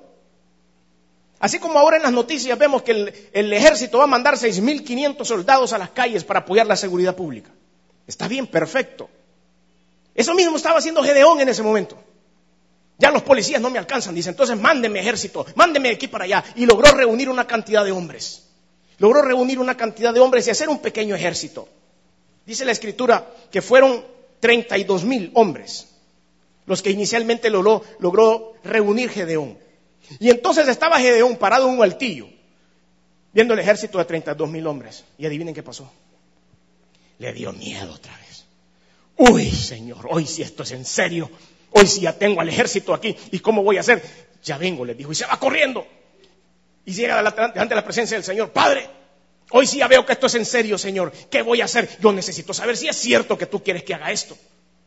Así como ahora en las noticias vemos que el, el ejército va a mandar seis mil quinientos soldados a las calles para apoyar la seguridad pública. Está bien, perfecto. Eso mismo estaba haciendo Gedeón en ese momento. Ya los policías no me alcanzan, dice, entonces mándenme ejército, mándenme de aquí para allá. Y logró reunir una cantidad de hombres. Logró reunir una cantidad de hombres y hacer un pequeño ejército. Dice la Escritura que fueron treinta y dos mil hombres los que inicialmente logró, logró reunir Gedeón. Y entonces estaba Gedeón parado en un altillo, viendo el ejército de treinta y dos mil hombres. Y adivinen qué pasó. Le dio miedo otra vez. Uy, Señor, hoy si esto es en serio. Hoy sí ya tengo al ejército aquí, ¿y cómo voy a hacer? Ya vengo, les dijo, y se va corriendo. Y llega delante de la presencia del Señor. Padre, hoy sí ya veo que esto es en serio, Señor. ¿Qué voy a hacer? Yo necesito saber si es cierto que tú quieres que haga esto.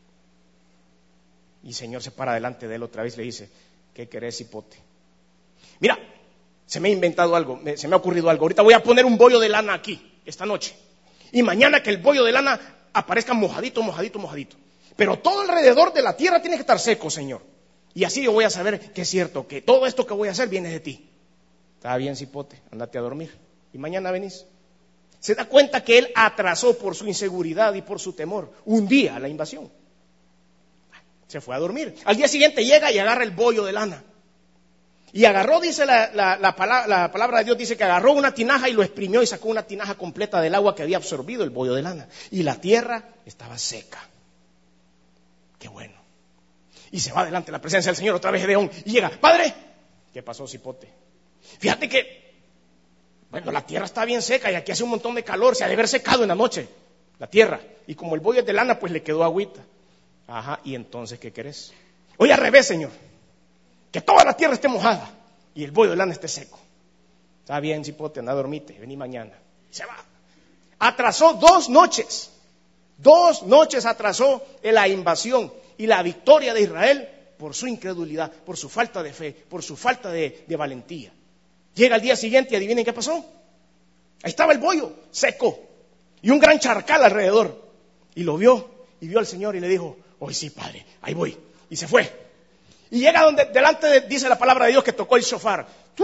Y el Señor se para delante de él otra vez y le dice, ¿qué querés, hipote? Mira, se me ha inventado algo, me, se me ha ocurrido algo. Ahorita voy a poner un bollo de lana aquí, esta noche. Y mañana que el bollo de lana aparezca mojadito, mojadito, mojadito. Pero todo alrededor de la tierra tiene que estar seco, Señor. Y así yo voy a saber que es cierto, que todo esto que voy a hacer viene de ti. Está bien, cipote, andate a dormir. Y mañana venís. Se da cuenta que él atrasó por su inseguridad y por su temor un día la invasión. Se fue a dormir. Al día siguiente llega y agarra el bollo de lana. Y agarró, dice la, la, la, palabra, la palabra de Dios, dice que agarró una tinaja y lo exprimió y sacó una tinaja completa del agua que había absorbido el bollo de lana. Y la tierra estaba seca. Qué bueno. Y se va delante de la presencia del Señor otra vez Gedeón y llega, Padre, ¿qué pasó, cipote? Fíjate que, bueno, la tierra está bien seca y aquí hace un montón de calor, se ha de haber secado en la noche la tierra. Y como el bollo es de lana, pues le quedó agüita. Ajá, ¿y entonces qué querés? Oye, al revés, Señor. Que toda la tierra esté mojada y el bollo de lana esté seco. Está bien, cipote, anda, dormite, vení mañana. Se va. Atrasó dos noches. Dos noches atrasó la invasión y la victoria de Israel por su incredulidad, por su falta de fe, por su falta de, de valentía. Llega al día siguiente y adivinen qué pasó. Ahí estaba el bollo, seco, y un gran charcal alrededor. Y lo vio, y vio al Señor y le dijo, hoy sí, Padre, ahí voy. Y se fue. Y llega donde, delante de, dice la palabra de Dios, que tocó el shofar.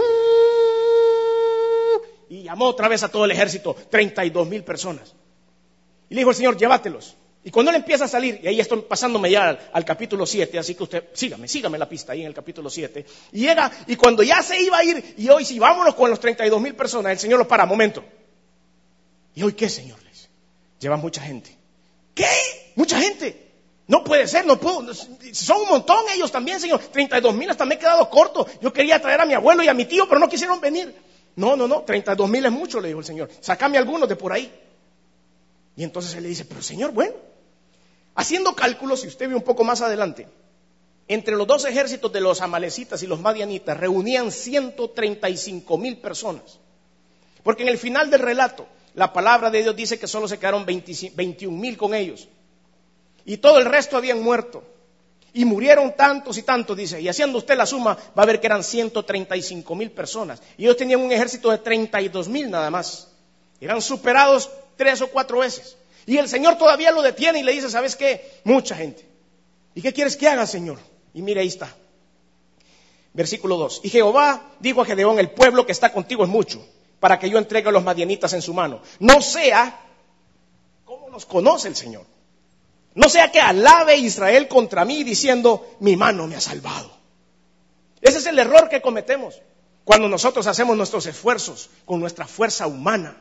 Y llamó otra vez a todo el ejército, treinta y dos mil personas. Y le dijo el Señor, llévatelos. Y cuando él empieza a salir, y ahí estoy pasándome ya al, al capítulo siete, así que usted, sígame, sígame la pista ahí en el capítulo siete. Y llega, y cuando ya se iba a ir, y hoy sí, vámonos con los treinta y dos mil personas, el Señor lo para, momento. ¿Y hoy qué, Señor? Les lleva mucha gente. ¿Qué? ¿Mucha gente? No puede ser, no puedo, son un montón ellos también, Señor, treinta y dos mil, hasta me he quedado corto. Yo quería traer a mi abuelo y a mi tío, pero no quisieron venir. No, no, no, treinta y dos mil es mucho, le dijo el Señor, sácame algunos de por ahí. Y entonces él le dice, pero Señor, bueno, haciendo cálculos, si usted ve un poco más adelante, entre los dos ejércitos de los amalecitas y los madianitas reunían ciento treinta y cinco mil personas. Porque en el final del relato, la palabra de Dios dice que solo se quedaron veintiún mil con ellos. Y todo el resto habían muerto. Y murieron tantos y tantos, dice. Y haciendo usted la suma, va a ver que eran ciento treinta y cinco mil personas. Y ellos tenían un ejército de treinta y dos mil nada más. Eran superados tres o cuatro veces. Y el Señor todavía lo detiene y le dice, ¿sabes qué? Mucha gente. ¿Y qué quieres que haga, Señor? Y mire, ahí está. Versículo dos. Y Jehová dijo a Gedeón, el pueblo que está contigo es mucho, para que yo entregue a los madianitas en su mano. No sea, ¿cómo nos conoce el Señor? No sea que alabe Israel contra mí diciendo, mi mano me ha salvado. Ese es el error que cometemos cuando nosotros hacemos nuestros esfuerzos con nuestra fuerza humana.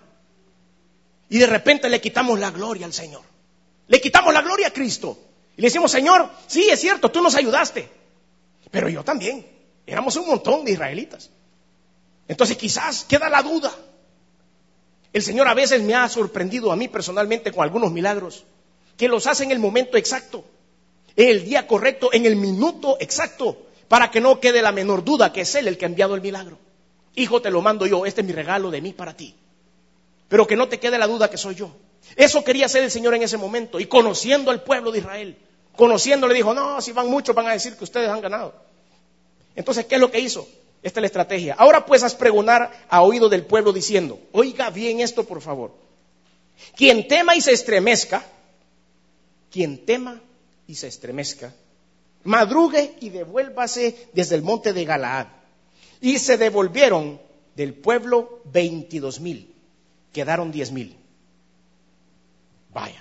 Y de repente le quitamos la gloria al Señor. Le quitamos la gloria a Cristo. Y le decimos, Señor, sí, es cierto, tú nos ayudaste. Pero yo también. Éramos un montón de israelitas. Entonces quizás queda la duda. El Señor a veces me ha sorprendido a mí personalmente con algunos milagros, que los hace en el momento exacto, en el día correcto, en el minuto exacto, para que no quede la menor duda que es Él el que ha enviado el milagro. Hijo, te lo mando yo, este es mi regalo de mí para ti. Pero que no te quede la duda que soy yo. Eso quería hacer el Señor en ese momento. Y conociendo al pueblo de Israel, conociendo, le dijo, no, si van muchos van a decir que ustedes han ganado. Entonces, ¿qué es lo que hizo? Esta es la estrategia. Ahora pues haz pregonar a oído del pueblo diciendo, oiga bien esto por favor. Quien tema y se estremezca, quien tema y se estremezca, madrugue y devuélvase desde el monte de Galaad. Y se devolvieron del pueblo veintidós mil. Quedaron diez mil. Vaya.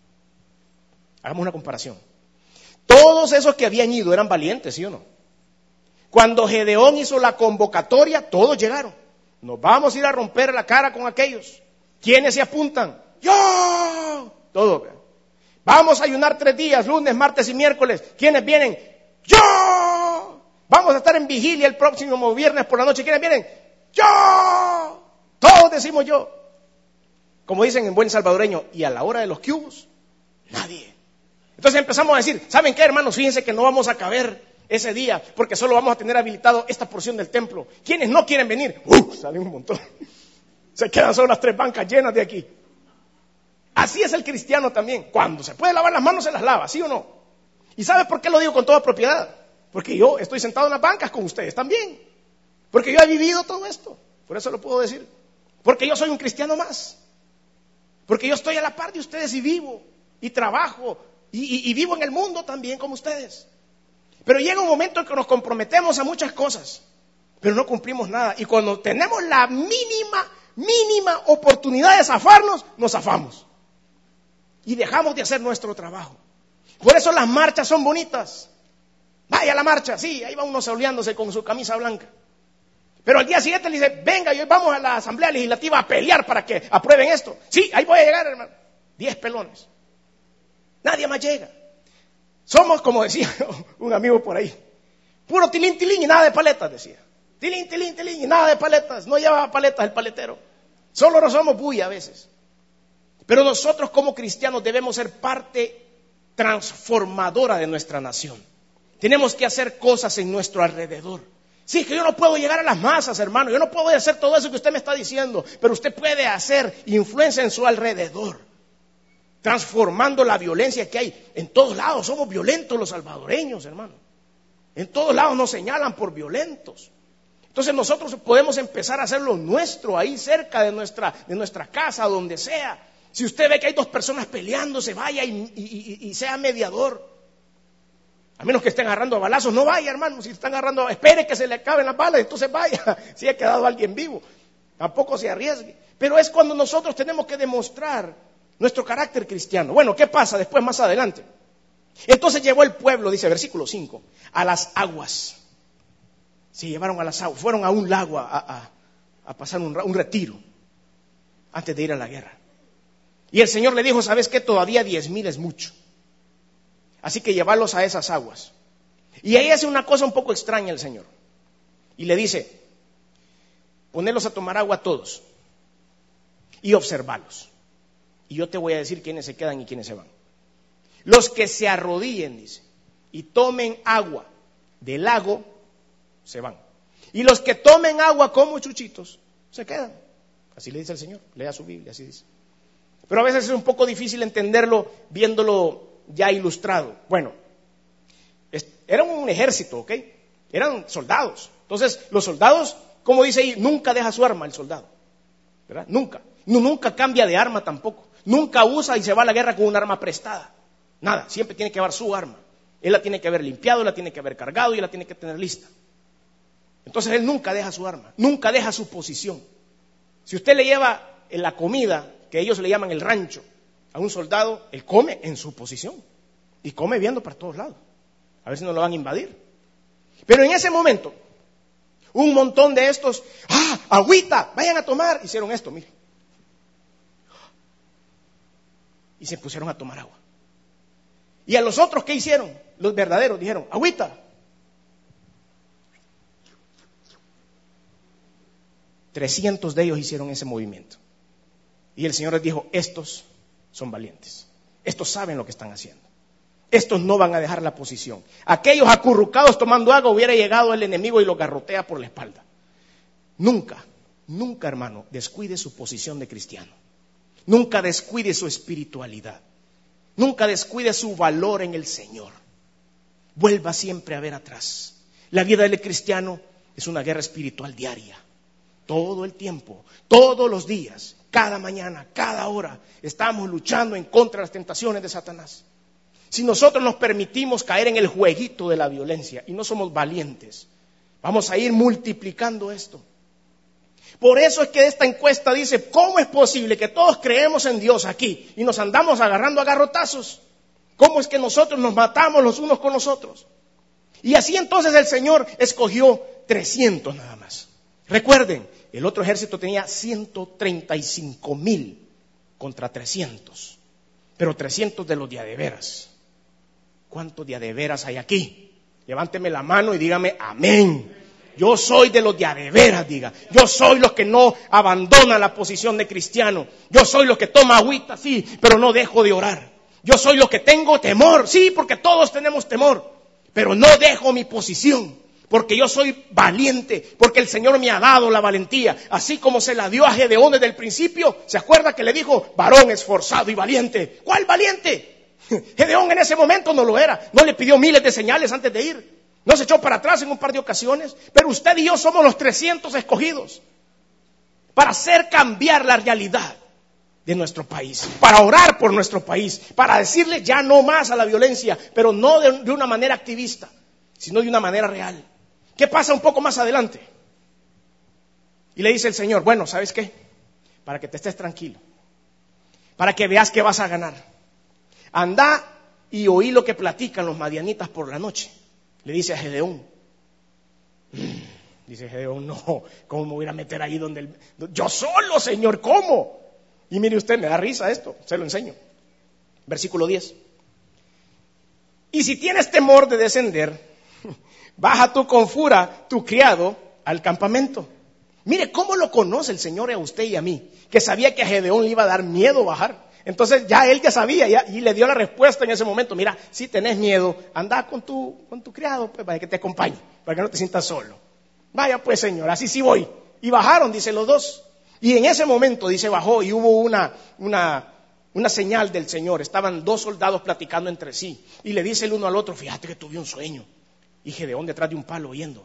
Hagamos una comparación. Todos esos que habían ido eran valientes, ¿sí o no? Cuando Gedeón hizo la convocatoria, todos llegaron. Nos vamos a ir a romper la cara con aquellos. ¿Quiénes se apuntan? ¡Yo! Todos. Vamos a ayunar tres días, lunes, martes y miércoles. ¿Quiénes vienen? ¡Yo! Vamos a estar en vigilia el próximo viernes por la noche. ¿Quiénes vienen? ¡Yo! Todos decimos yo. Como dicen en buen salvadoreño, y a la hora de los cubos, nadie. Entonces empezamos a decir, ¿saben qué, hermanos? Fíjense que no vamos a caber ese día, porque solo vamos a tener habilitado esta porción del templo. ¿Quiénes no quieren venir? ¡Uh! Salen un montón. Se quedan solo las tres bancas llenas de aquí. Así es el cristiano también. Cuando se puede lavar las manos, se las lava, ¿sí o no? ¿Y sabe por qué lo digo con toda propiedad? Porque yo estoy sentado en las bancas con ustedes también. Porque yo he vivido todo esto. Por eso lo puedo decir. Porque yo soy un cristiano más. Porque yo estoy a la par de ustedes y vivo, y trabajo, y, y, y vivo en el mundo también como ustedes. Pero llega un momento en que nos comprometemos a muchas cosas, pero no cumplimos nada. Y cuando tenemos la mínima, mínima oportunidad de zafarnos, nos zafamos. Y dejamos de hacer nuestro trabajo. Por eso las marchas son bonitas. Vaya a la marcha, sí, ahí va uno soleándose con su camisa blanca. Pero al día siguiente le dice, venga, y hoy vamos a la Asamblea Legislativa a pelear para que aprueben esto. Sí, ahí voy a llegar, hermano. Diez pelones. Nadie más llega. Somos, como decía un amigo por ahí, puro tilín, tilín y nada de paletas, decía. Tilín, tilín, tilín y nada de paletas. No lleva paletas el paletero. Solo no somos bulla a veces. Pero nosotros como cristianos debemos ser parte transformadora de nuestra nación. Tenemos que hacer cosas en nuestro alrededor. Sí, que yo no puedo llegar a las masas, hermano. Yo no puedo hacer todo eso que usted me está diciendo. Pero usted puede hacer influencia en su alrededor. Transformando la violencia que hay. En todos lados somos violentos los salvadoreños, hermano. En todos lados nos señalan por violentos. Entonces nosotros podemos empezar a hacer lo nuestro ahí cerca de nuestra, de nuestra casa, donde sea. Si usted ve que hay dos personas peleándose, vaya y, y, y, y sea mediador. A menos que estén agarrando a balazos, no vaya, hermano. Si están agarrando, espere que se le acaben las balas, entonces vaya. Si ha quedado alguien vivo, tampoco se arriesgue. Pero es cuando nosotros tenemos que demostrar nuestro carácter cristiano. Bueno, ¿qué pasa después, más adelante? Entonces llevó el pueblo, dice versículo cinco, a las aguas. Se llevaron a las aguas, fueron a un lago a, a, a pasar un, un retiro antes de ir a la guerra. Y el Señor le dijo, ¿sabes qué? Todavía diez mil es mucho. Así que llevarlos a esas aguas. Y ahí hace una cosa un poco extraña el Señor. Y le dice, ponerlos a tomar agua todos y observarlos. Y yo te voy a decir quiénes se quedan y quiénes se van. Los que se arrodillen, dice, y tomen agua del lago, se van. Y los que tomen agua como chuchitos, se quedan. Así le dice el Señor, lea su Biblia, así dice. Pero a veces es un poco difícil entenderlo viéndolo ya ilustrado. Bueno, era un ejército, ¿ok? Eran soldados. Entonces, los soldados, como dice ahí, nunca deja su arma el soldado, ¿verdad? Nunca. No, nunca cambia de arma tampoco. Nunca usa y se va a la guerra con un arma prestada. Nada, siempre tiene que llevar su arma. Él la tiene que haber limpiado, la tiene que haber cargado y la tiene que tener lista. Entonces él nunca deja su arma, nunca deja su posición. Si usted le lleva la comida, que ellos le llaman el rancho, a un soldado, él come en su posición. Y come viendo para todos lados. A ver si no lo van a invadir. Pero en ese momento, un montón de estos, ¡ah, agüita! Vayan a tomar. Hicieron esto, mire. Y se pusieron a tomar agua. Y a los otros, ¿qué hicieron? Los verdaderos dijeron, agüita. trescientos de ellos hicieron ese movimiento. Y el Señor les dijo, estos son valientes. Estos saben lo que están haciendo. Estos no van a dejar la posición. Aquellos acurrucados tomando agua, hubiera llegado el enemigo y los garrotea por la espalda. Nunca, nunca, hermano, descuide su posición de cristiano. Nunca descuide su espiritualidad. Nunca descuide su valor en el Señor. Vuelva siempre a ver atrás. La vida del cristiano es una guerra espiritual diaria. Todo el tiempo, todos los días, cada mañana, cada hora, estamos luchando en contra de las tentaciones de Satanás. Si nosotros nos permitimos caer en el jueguito de la violencia y no somos valientes, vamos a ir multiplicando esto. Por eso es que esta encuesta dice, ¿cómo es posible que todos creemos en Dios aquí y nos andamos agarrando a garrotazos? ¿Cómo es que nosotros nos matamos los unos con los otros? Y así entonces el Señor escogió trescientos nada más. Recuerden, el otro ejército tenía ciento treinta y cinco mil contra trescientos, pero trescientos de los de a de veras. ¿Cuántos de a de veras hay aquí? Levánteme la mano y dígame amén. Yo soy de los de a de veras, diga. Yo soy los que no abandonan la posición de cristiano. Yo soy los que toma agüita, sí, pero no dejo de orar. Yo soy los que tengo temor, sí, porque todos tenemos temor, pero no dejo mi posición. Porque yo soy valiente, porque el Señor me ha dado la valentía, así como se la dio a Gedeón desde el principio. ¿Se acuerda que le dijo, varón esforzado y valiente? ¿Cuál valiente? Gedeón en ese momento no lo era, no le pidió miles de señales antes de ir, no se echó para atrás en un par de ocasiones, pero usted y yo somos los trescientos escogidos para hacer cambiar la realidad de nuestro país, para orar por nuestro país, para decirle ya no más a la violencia, pero no de, de una manera activista, sino de una manera real. ¿Qué pasa un poco más adelante? Y le dice el Señor, bueno, ¿sabes qué? Para que te estés tranquilo, para que veas que vas a ganar, anda y oí lo que platican los madianitas por la noche. Le dice a Gedeón, Dice Gedeón, no, ¿cómo me voy a meter ahí donde el... Yo solo, Señor, ¿cómo? Y mire usted, me da risa esto, se lo enseño. Versículo diez. Y si tienes temor de descender, baja tú con fura tu criado al campamento. Mire cómo lo conoce el Señor a usted y a mí, que sabía que a Gedeón le iba a dar miedo bajar. Entonces ya él ya sabía ya, y le dio la respuesta en ese momento. Mira, si tenés miedo, anda con tu, con tu criado, pues, para que te acompañe, para que no te sientas solo. Vaya pues, Señor, así sí voy. Y bajaron, dice, los dos. Y en ese momento, dice, bajó y hubo una, una, una señal del Señor. Estaban dos soldados platicando entre sí. Y le dice el uno al otro, fíjate que tuve un sueño. Y Gedeón detrás de un palo oyendo.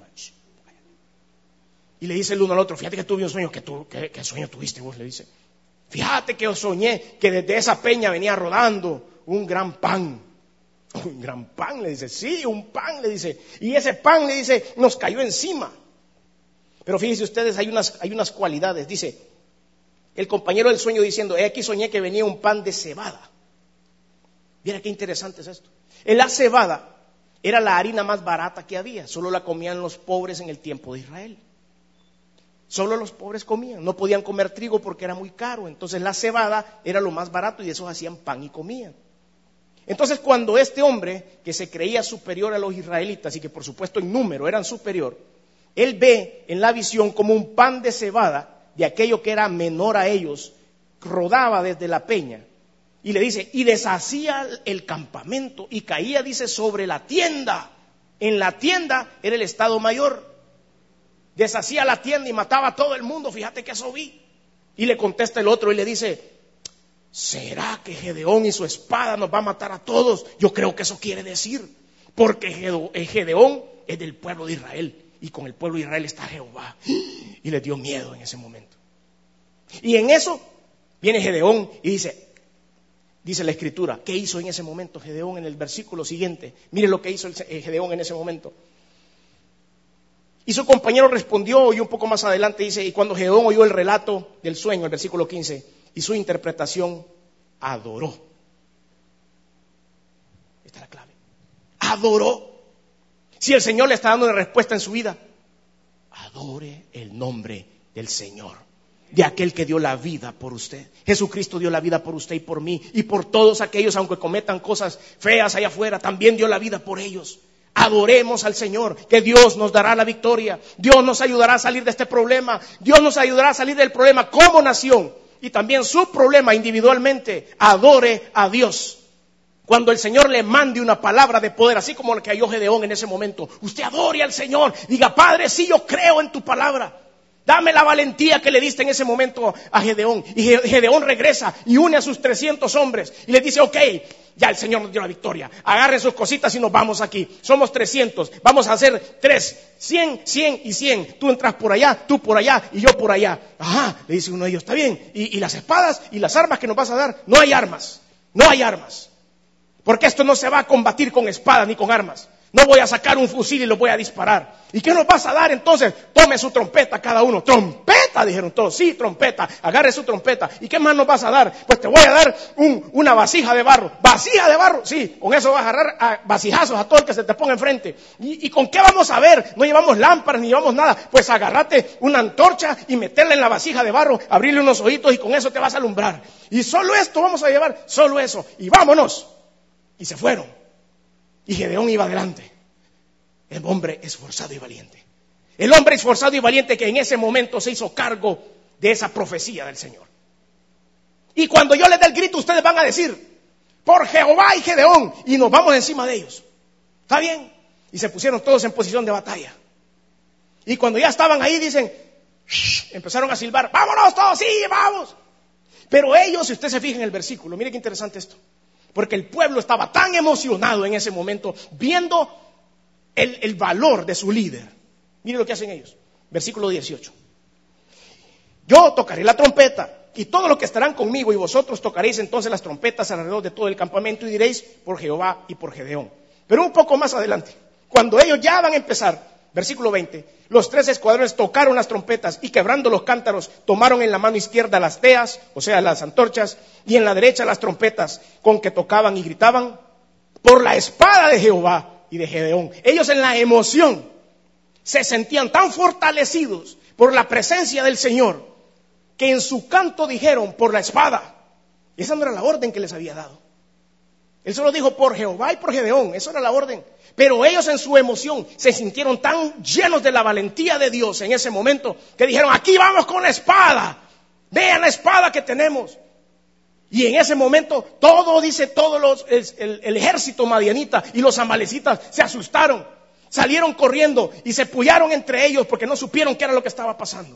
Y le dice el uno al otro, fíjate que tuve un sueño. ¿Qué, tu, qué, qué sueño tuviste vos? Le dice. Fíjate que soñé que desde esa peña venía rodando un gran pan. Un gran pan, le dice. Sí, un pan, le dice. Y ese pan, le dice, nos cayó encima. Pero fíjense ustedes, hay unas, hay unas cualidades. Dice, el compañero del sueño diciendo, he aquí soñé que venía un pan de cebada. Mira qué interesante es esto. La cebada era la harina más barata que había. Solo la comían los pobres en el tiempo de Israel. Solo los pobres comían. No podían comer trigo porque era muy caro. Entonces la cebada era lo más barato y de eso hacían pan y comían. Entonces cuando este hombre, que se creía superior a los israelitas y que por supuesto en número eran superior, él ve en la visión como un pan de cebada de aquello que era menor a ellos, rodaba desde la peña y le dice, y deshacía el campamento y caía, dice, sobre la tienda. En la tienda era el estado mayor. Deshacía la tienda y mataba a todo el mundo, fíjate que eso vi. Y le contesta el otro y le dice, ¿será que Gedeón y su espada nos va a matar a todos? Yo creo que eso quiere decir, porque Gedeón es del pueblo de Israel. Y con el pueblo de Israel está Jehová. Y le dio miedo en ese momento. Y en eso viene Gedeón y dice, dice la escritura, ¿qué hizo en ese momento Gedeón en el versículo siguiente? Mire lo que hizo el Gedeón en ese momento. Y su compañero respondió, y un poco más adelante dice, y cuando Gedeón oyó el relato del sueño, el versículo quince, y su interpretación, adoró. Esta es la clave. Adoró. Si el Señor le está dando una respuesta en su vida, adore el nombre del Señor, de aquel que dio la vida por usted. Jesucristo dio la vida por usted y por mí, y por todos aquellos, aunque cometan cosas feas allá afuera, también dio la vida por ellos. Adoremos al Señor, que Dios nos dará la victoria. Dios nos ayudará a salir de este problema. Dios nos ayudará a salir del problema como nación, y también su problema individualmente. Adore a Dios. Cuando el Señor le mande una palabra de poder, así como la que halló Gedeón en ese momento, usted adore al Señor, diga, Padre, sí, yo creo en tu palabra. Dame la valentía que le diste en ese momento a Gedeón. Y Gedeón regresa y une a sus trescientos hombres y les dice, ok, ya el Señor nos dio la victoria. Agarren sus cositas y nos vamos aquí. Somos trescientos, vamos a hacer tres, cien, cien y cien. Tú entras por allá, tú por allá y yo por allá. Ajá, le dice uno de ellos, está bien. ¿Y, y las espadas y las armas que nos vas a dar? No hay armas, no hay armas. Porque esto no se va a combatir con espadas ni con armas. No voy a sacar un fusil y lo voy a disparar. ¿Y qué nos vas a dar entonces? Tome su trompeta cada uno. ¿Trompeta? Dijeron todos. Sí, trompeta. Agarre su trompeta. ¿Y qué más nos vas a dar? Pues te voy a dar un, una vasija de barro. ¿Vasija de barro? Sí, con eso vas a agarrar a vasijazos a todo el que se te ponga enfrente. ¿Y, y con qué vamos a ver? No llevamos lámparas ni llevamos nada. Pues agárrate una antorcha y meterla en la vasija de barro, abrirle unos ojitos y con eso te vas a alumbrar. Y solo esto vamos a llevar, solo eso. Y vámonos. Y se fueron. Y Gedeón iba adelante. El hombre esforzado y valiente. El hombre esforzado y valiente que en ese momento se hizo cargo de esa profecía del Señor. Y cuando yo les dé el grito, ustedes van a decir, por Jehová y Gedeón, y nos vamos encima de ellos. ¿Está bien? Y se pusieron todos en posición de batalla. Y cuando ya estaban ahí, dicen, empezaron a silbar, vámonos todos, sí, vamos. Pero ellos, si usted se fija en el versículo, mire qué interesante esto. Porque el pueblo estaba tan emocionado en ese momento, viendo el, el valor de su líder. Mire lo que hacen ellos. Versículo dieciocho. Yo tocaré la trompeta, y todos los que estarán conmigo, y vosotros tocaréis entonces las trompetas alrededor de todo el campamento, y diréis, por Jehová y por Gedeón. Pero un poco más adelante, cuando ellos ya van a empezar, versículo veinte, los tres escuadrones tocaron las trompetas y quebrando los cántaros tomaron en la mano izquierda las teas, o sea las antorchas, y en la derecha las trompetas con que tocaban y gritaban por la espada de Jehová y de Gedeón. Ellos en la emoción se sentían tan fortalecidos por la presencia del Señor que en su canto dijeron por la espada. Y esa no era la orden que les había dado. Él solo dijo por Jehová y por Gedeón, eso era la orden. Pero ellos en su emoción se sintieron tan llenos de la valentía de Dios en ese momento que dijeron, aquí vamos con la espada, vean la espada que tenemos. Y en ese momento todo, dice, todos los, el, el, el ejército madianita y los amalecitas se asustaron, salieron corriendo y se pullaron entre ellos porque no supieron qué era lo que estaba pasando.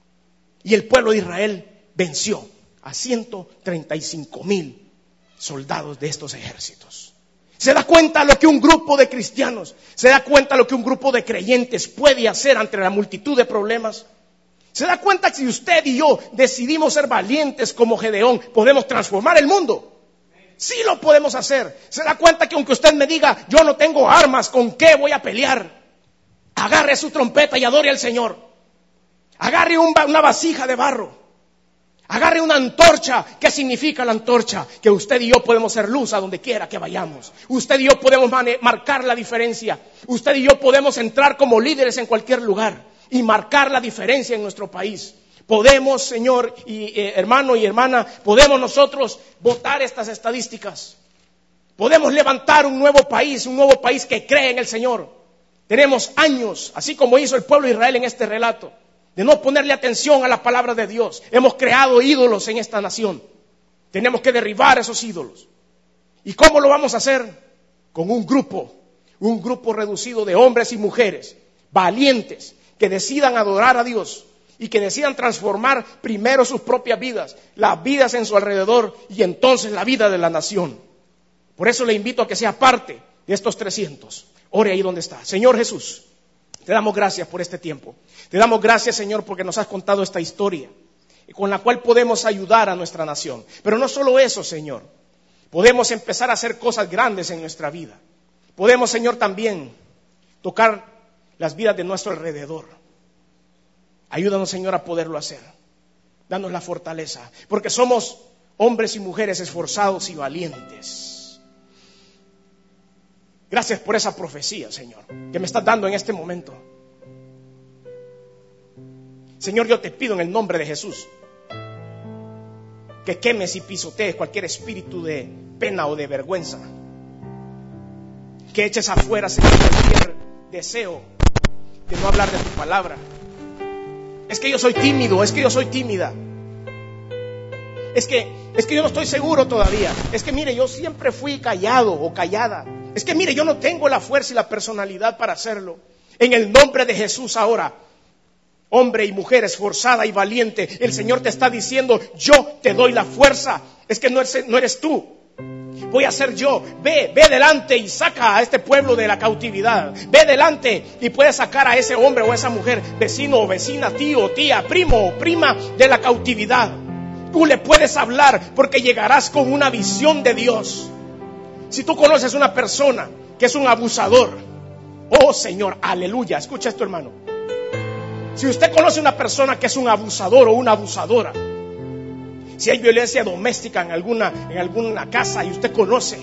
Y el pueblo de Israel venció a ciento treinta y cinco mil soldados de estos ejércitos. Se da cuenta lo que un grupo de cristianos, se da cuenta lo que un grupo de creyentes puede hacer ante la multitud de problemas. Se da cuenta que si usted y yo decidimos ser valientes como Gedeón, podemos transformar el mundo. Sí lo podemos hacer. Se da cuenta que aunque usted me diga, yo no tengo armas, ¿con qué voy a pelear? Agarre su trompeta y adore al Señor. Agarre un, una vasija de barro. Agarre una antorcha. ¿Qué significa la antorcha? Que usted y yo podemos ser luz a donde quiera que vayamos. Usted y yo podemos mane- marcar la diferencia. Usted y yo podemos entrar como líderes en cualquier lugar y marcar la diferencia en nuestro país. Podemos, Señor y eh, hermano y hermana, podemos nosotros votar estas estadísticas. Podemos levantar un nuevo país, un nuevo país que cree en el Señor. Tenemos años, así como hizo el pueblo de Israel en este relato, de no ponerle atención a la palabra de Dios. Hemos creado ídolos en esta nación. Tenemos que derribar esos ídolos. ¿Y cómo lo vamos a hacer? Con un grupo, un grupo reducido de hombres y mujeres valientes que decidan adorar a Dios y que decidan transformar primero sus propias vidas, las vidas en su alrededor y entonces la vida de la nación. Por eso le invito a que sea parte de estos trescientos. Ore ahí donde está. Señor Jesús, te damos gracias por este tiempo. Te damos gracias, Señor, porque nos has contado esta historia con la cual podemos ayudar a nuestra nación. Pero no solo eso, Señor. Podemos empezar a hacer cosas grandes en nuestra vida. Podemos, Señor, también tocar las vidas de nuestro alrededor. Ayúdanos, Señor, a poderlo hacer. Danos la fortaleza, porque somos hombres y mujeres esforzados y valientes. Gracias por esa profecía, Señor, que me estás dando en este momento. Señor, yo te pido en el nombre de Jesús que quemes y pisotees cualquier espíritu de pena o de vergüenza. Que eches afuera, Señor, cualquier deseo de no hablar de tu palabra. Es que yo soy tímido, es que yo soy tímida. Es que, es que yo no estoy seguro todavía. Es que mire, yo siempre fui callado o callada. Es que mire, yo no tengo la fuerza y la personalidad para hacerlo. En el nombre de Jesús ahora, hombre y mujer esforzada y valiente, el Señor te está diciendo, yo te doy la fuerza. Es que no eres, no eres tú. Voy a ser yo. Ve, ve delante y saca a este pueblo de la cautividad. Ve delante y puedes sacar a ese hombre o a esa mujer, vecino o vecina, tío, tía, primo o prima de la cautividad. Tú le puedes hablar porque llegarás con una visión de Dios. Si tú conoces una persona que es un abusador, oh Señor, aleluya, escucha esto, hermano. Si usted conoce una persona que es un abusador o una abusadora, si hay violencia doméstica en alguna, en alguna casa y usted conoce,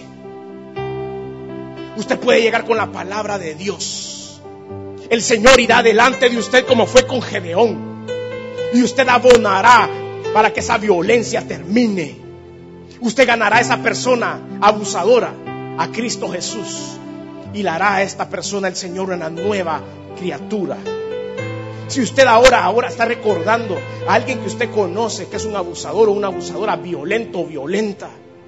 usted puede llegar con la palabra de Dios. El Señor irá delante de usted como fue con Gedeón, y usted abonará para que esa violencia termine. Usted ganará a esa persona abusadora a Cristo Jesús y le hará a esta persona el Señor una nueva criatura. Si usted ahora, ahora está recordando a alguien que usted conoce que es un abusador o una abusadora violento o violenta,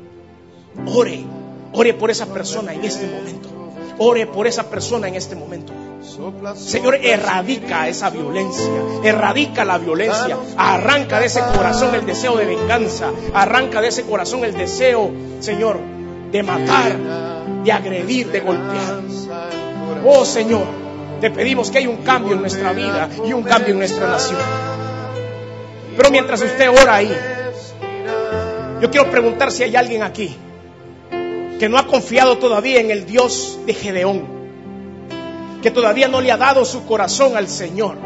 ore, ore por esa persona en este momento. Ore por esa persona en este momento. Señor, erradica esa violencia, erradica la violencia, arranca de ese corazón el deseo de venganza, arranca de ese corazón el deseo, Señor, de matar, de agredir, de golpear. Oh Señor, te pedimos que haya un cambio en nuestra vida y un cambio en nuestra nación. Pero mientras usted ora ahí, yo quiero preguntar si hay alguien aquí que no ha confiado todavía en el Dios de Gedeón, que todavía no le ha dado su corazón al Señor,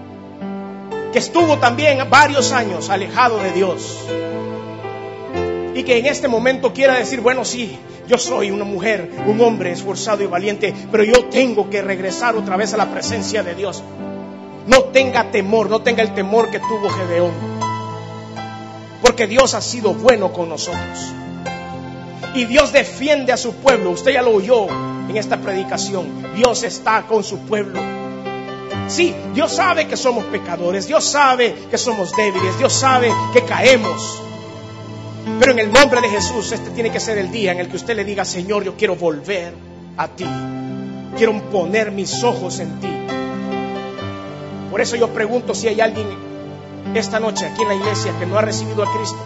que estuvo también varios años alejado de Dios y que en este momento quiera decir, bueno, sí, yo soy una mujer, un hombre esforzado y valiente, pero yo tengo que regresar otra vez a la presencia de Dios. No tenga temor, no tenga el temor que tuvo Gedeón, porque Dios ha sido bueno con nosotros. Y Dios defiende a su pueblo. Usted ya lo oyó en esta predicación. Dios está con su pueblo. Sí, Dios sabe que somos pecadores, Dios sabe que somos débiles, Dios sabe que caemos. Pero en el nombre de Jesús, este tiene que ser el día en el que usted le diga, Señor, yo quiero volver a ti. Quiero poner mis ojos en ti. Por eso yo pregunto si hay alguien esta noche aquí en la iglesia que no ha recibido a Cristo.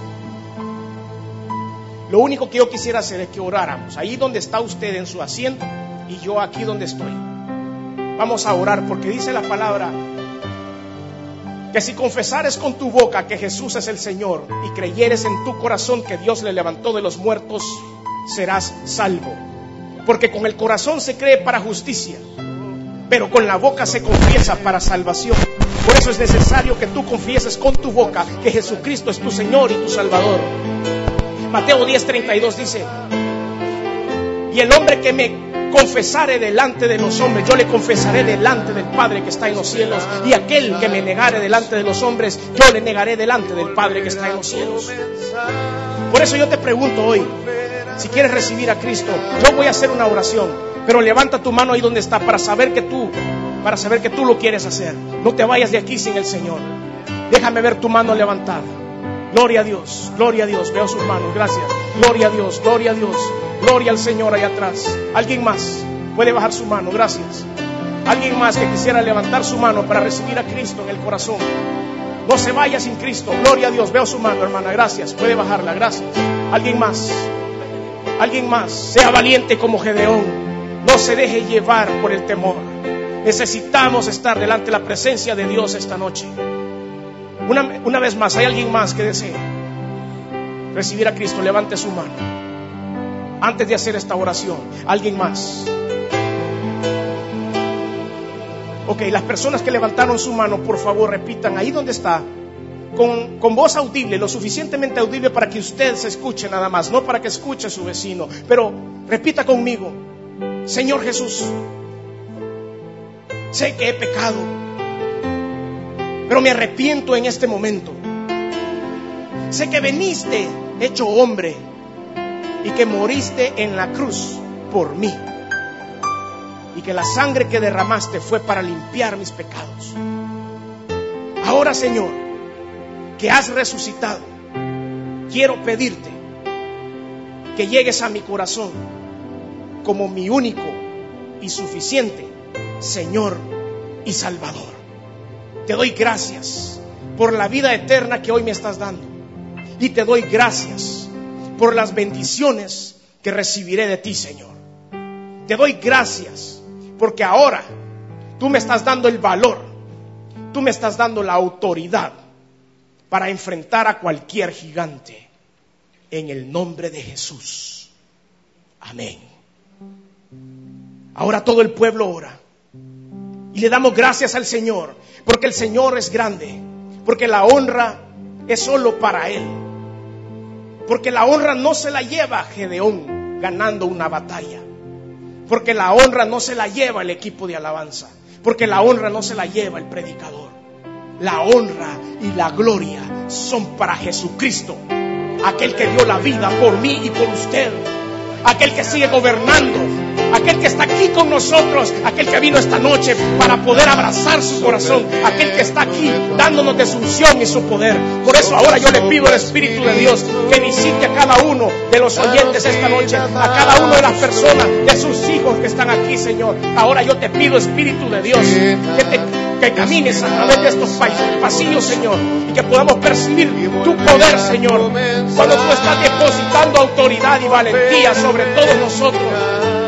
Lo único que yo quisiera hacer es que oráramos. Ahí donde está usted en su asiento y yo aquí donde estoy. Vamos a orar, porque dice la palabra que si confesares con tu boca que Jesús es el Señor y creyeres en tu corazón que Dios le levantó de los muertos, serás salvo. Porque con el corazón se cree para justicia, pero con la boca se confiesa para salvación. Por eso es necesario que tú confieses con tu boca que Jesucristo es tu Señor y tu Salvador. Mateo diez treinta y dos dice: y el hombre que me confesare delante de los hombres, yo le confesaré delante del Padre que está en los cielos, y aquel que me negare delante de los hombres, yo le negaré delante del Padre que está en los cielos. Por eso yo te pregunto hoy, si quieres recibir a Cristo, yo voy a hacer una oración, pero levanta tu mano ahí donde está para saber que tú, para saber que tú lo quieres hacer. No te vayas de aquí sin el Señor. Déjame ver tu mano levantada. Gloria a Dios, gloria a Dios. Veo sus manos, gracias. Gloria a Dios, gloria a Dios. Gloria al Señor allá atrás. ¿Alguien más puede bajar su mano? Gracias. ¿Alguien más que quisiera levantar su mano para recibir a Cristo en el corazón? No se vaya sin Cristo. Gloria a Dios. Veo su mano, hermana. Gracias. Puede bajarla. Gracias. ¿Alguien más? ¿Alguien más? Sea valiente como Gedeón. No se deje llevar por el temor. Necesitamos estar delante de la presencia de Dios esta noche. Una, una vez más, ¿hay alguien más que desee recibir a Cristo? Levante su mano. Antes de hacer esta oración, ¿alguien más? Ok, las personas que levantaron su mano, por favor, repitan ahí donde está, con, con voz audible, lo suficientemente audible para que usted se escuche nada más, no para que escuche a su vecino. Pero repita conmigo: Señor Jesús, sé que he pecado, pero me arrepiento en este momento. Sé que veniste hecho hombre y que moriste en la cruz por mí, y que la sangre que derramaste fue para limpiar mis pecados. Ahora, Señor, que has resucitado, quiero pedirte que llegues a mi corazón como mi único y suficiente Señor y Salvador. Te doy gracias por la vida eterna que hoy me estás dando, y te doy gracias por las bendiciones que recibiré de ti, Señor. Te doy gracias porque ahora tú me estás dando el valor, tú me estás dando la autoridad para enfrentar a cualquier gigante, en el nombre de Jesús. Amén. Ahora todo el pueblo ora y le damos gracias al Señor, porque el Señor es grande, porque la honra es solo para Él. Porque la honra no se la lleva Gedeón ganando una batalla. Porque la honra no se la lleva el equipo de alabanza. Porque la honra no se la lleva el predicador. La honra y la gloria son para Jesucristo, aquel que dio la vida por mí y por usted, aquel que sigue gobernando, aquel que está aquí con nosotros, aquel que vino esta noche para poder abrazar su corazón, aquel que está aquí dándonos de su unción y su poder. Por eso ahora yo le pido al Espíritu de Dios que visite a cada uno de los oyentes esta noche, a cada una de las personas, de sus hijos que están aquí, Señor. Ahora yo te pido, Espíritu de Dios, que te que camines a través de estos pasillos, Señor, y que podamos percibir tu poder, Señor, cuando tú estás depositando autoridad y valentía sobre todos nosotros.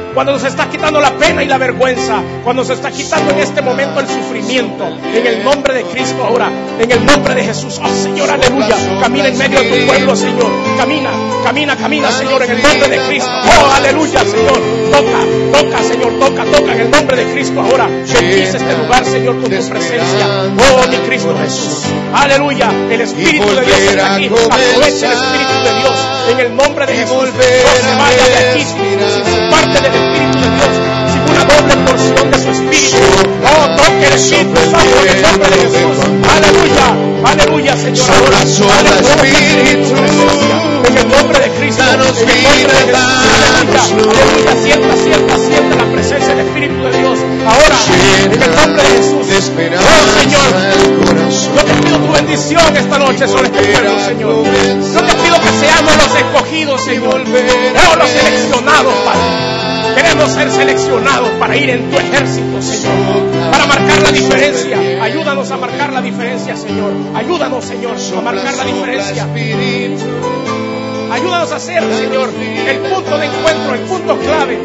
cuando nos está quitando la pena y la vergüenza, cuando nos está quitando en este momento el sufrimiento, en el nombre de Cristo ahora, en el nombre de Jesús. Oh Señor, aleluya, camina en medio de tu pueblo, Señor, camina, camina, camina, Señor, en el nombre de Cristo. Oh, aleluya, Señor, toca, toca, Señor, toca, toca en el nombre de Cristo ahora. Bendice este lugar, Señor, con tu presencia. Oh, mi Cristo Jesús, aleluya, el Espíritu de Dios está aquí. Aprovecha el Espíritu de Dios en el nombre de Jesús. No se vaya de aquí sin su parte del Espíritu de Dios, sin una doble porción de su Espíritu. Oh, toque el Espíritu Santo en el nombre de Jesús. Aleluya, aleluya, Señor. Ahora, Espíritu, en el nombre de Cristo, en el nombre de Jesús. Aleluya, aleluya, sienta, sienta, sienta la presencia del Espíritu de Dios. Ahora, en el nombre de Jesús. Oh, Señor, yo te pido tu bendición esta noche sobre este pueblo, Señor. Yo te pido que seamos los escogidos, Señor, no los seleccionados, Padre. Queremos ser seleccionados para ir en tu ejército, Señor, para marcar la diferencia. Ayúdanos a marcar la diferencia, Señor. Ayúdanos, Señor, a marcar la diferencia. Ayúdanos a ser, Señor, el punto de encuentro, el punto clave,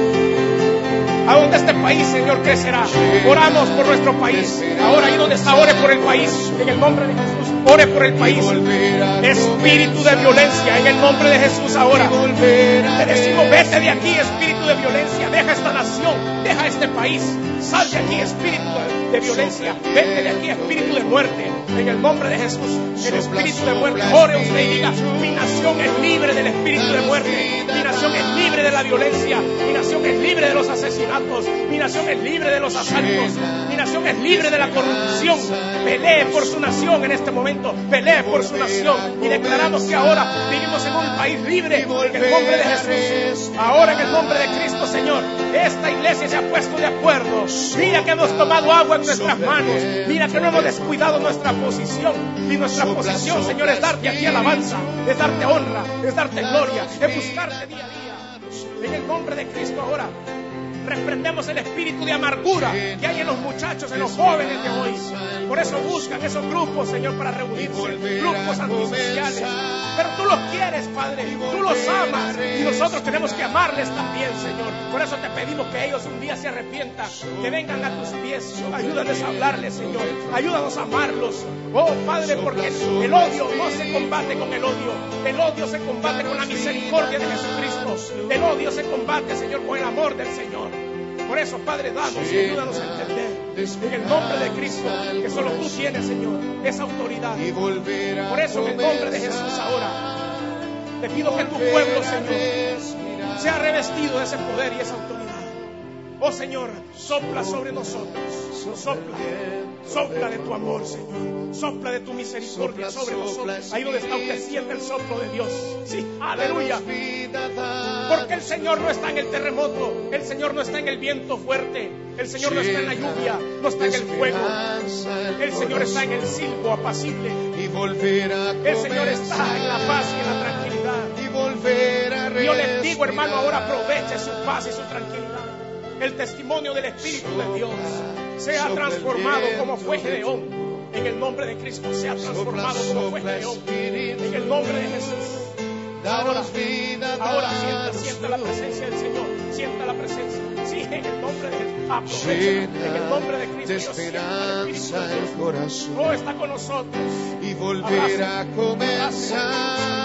a donde este país, Señor, crecerá. Oramos por nuestro país. Ahora, ahí donde está, ore por el país, en el nombre de Jesús. Ore por el país. Espíritu de violencia, en el nombre de Jesús ahora. Te decimos, vete de aquí, espíritu de violencia. Deja esta nación, deja este país. Sal de aquí, espíritu de violencia. Vete de aquí, espíritu de muerte. En el nombre de Jesús, el espíritu de muerte. Ore usted y diga, mi nación es libre del espíritu de muerte. Mi nación es libre de la violencia. Mi nación es libre de los asesinatos. Mi nación es libre de los asaltos. Mi nación es libre de la corrupción. Pelee por su nación en este momento. Pelee por su nación. Y declaramos que ahora vivimos en un país libre en el nombre de Jesús. Ahora en el nombre de Cristo, Señor, esta iglesia se ha puesto de acuerdo. Mira que hemos tomado agua en nuestras manos. Mira que no hemos descuidado nuestra posición. Y nuestra posición, Señor, es darte a ti alabanza, es darte honra, es darte gloria, es buscarte día a día. En el nombre de Cristo ahora reprendemos el espíritu de amargura que hay en los muchachos, en los jóvenes de hoy. Por eso buscan esos grupos, Señor, para reunirse, grupos antisociales. Pero tú los quieres, Padre, tú los amas, y nosotros tenemos que amarles también, Señor. Por eso te pedimos que ellos un día se arrepientan, que vengan a tus pies. Ayúdanos a hablarles, Señor, ayúdanos a amarlos. Oh, Padre, porque el odio no se combate con el odio, el odio se combate con la misericordia de Jesucristo. El odio se combate, Señor, con el amor del Señor. Por eso, Padre, danos y ayúdanos a entender en el nombre de Cristo que solo tú tienes, Señor, esa autoridad. Por eso, en el nombre de Jesús ahora te pido que tu pueblo, Señor, sea revestido de ese poder y esa autoridad. Oh, Señor, sopla sobre nosotros, sopla, sopla de tu amor, Señor, sopla de tu misericordia sobre nosotros. Ahí donde está usted, siente el soplo de Dios. Sí, aleluya. Porque el Señor no está en el terremoto, el Señor no está en el viento fuerte, el Señor no está en la lluvia, no está en el fuego. El Señor está en el silbo apacible. El Señor está en la paz y en la tranquilidad. Yo les digo, hermano, ahora aproveche su paz y su tranquilidad. El testimonio del Espíritu de Dios sea transformado como fue Gedeón. En el nombre de Cristo, sea transformado como fue Gedeón. En el nombre de Jesús. Ahora, ahora sienta, sienta la presencia del Señor. Sienta la presencia. Sí, en el nombre de Jesús. Aprovecha. En el nombre de Cristo. Dios, sienta el Espíritu de Dios. Oh, está con nosotros. Y volver a comenzar.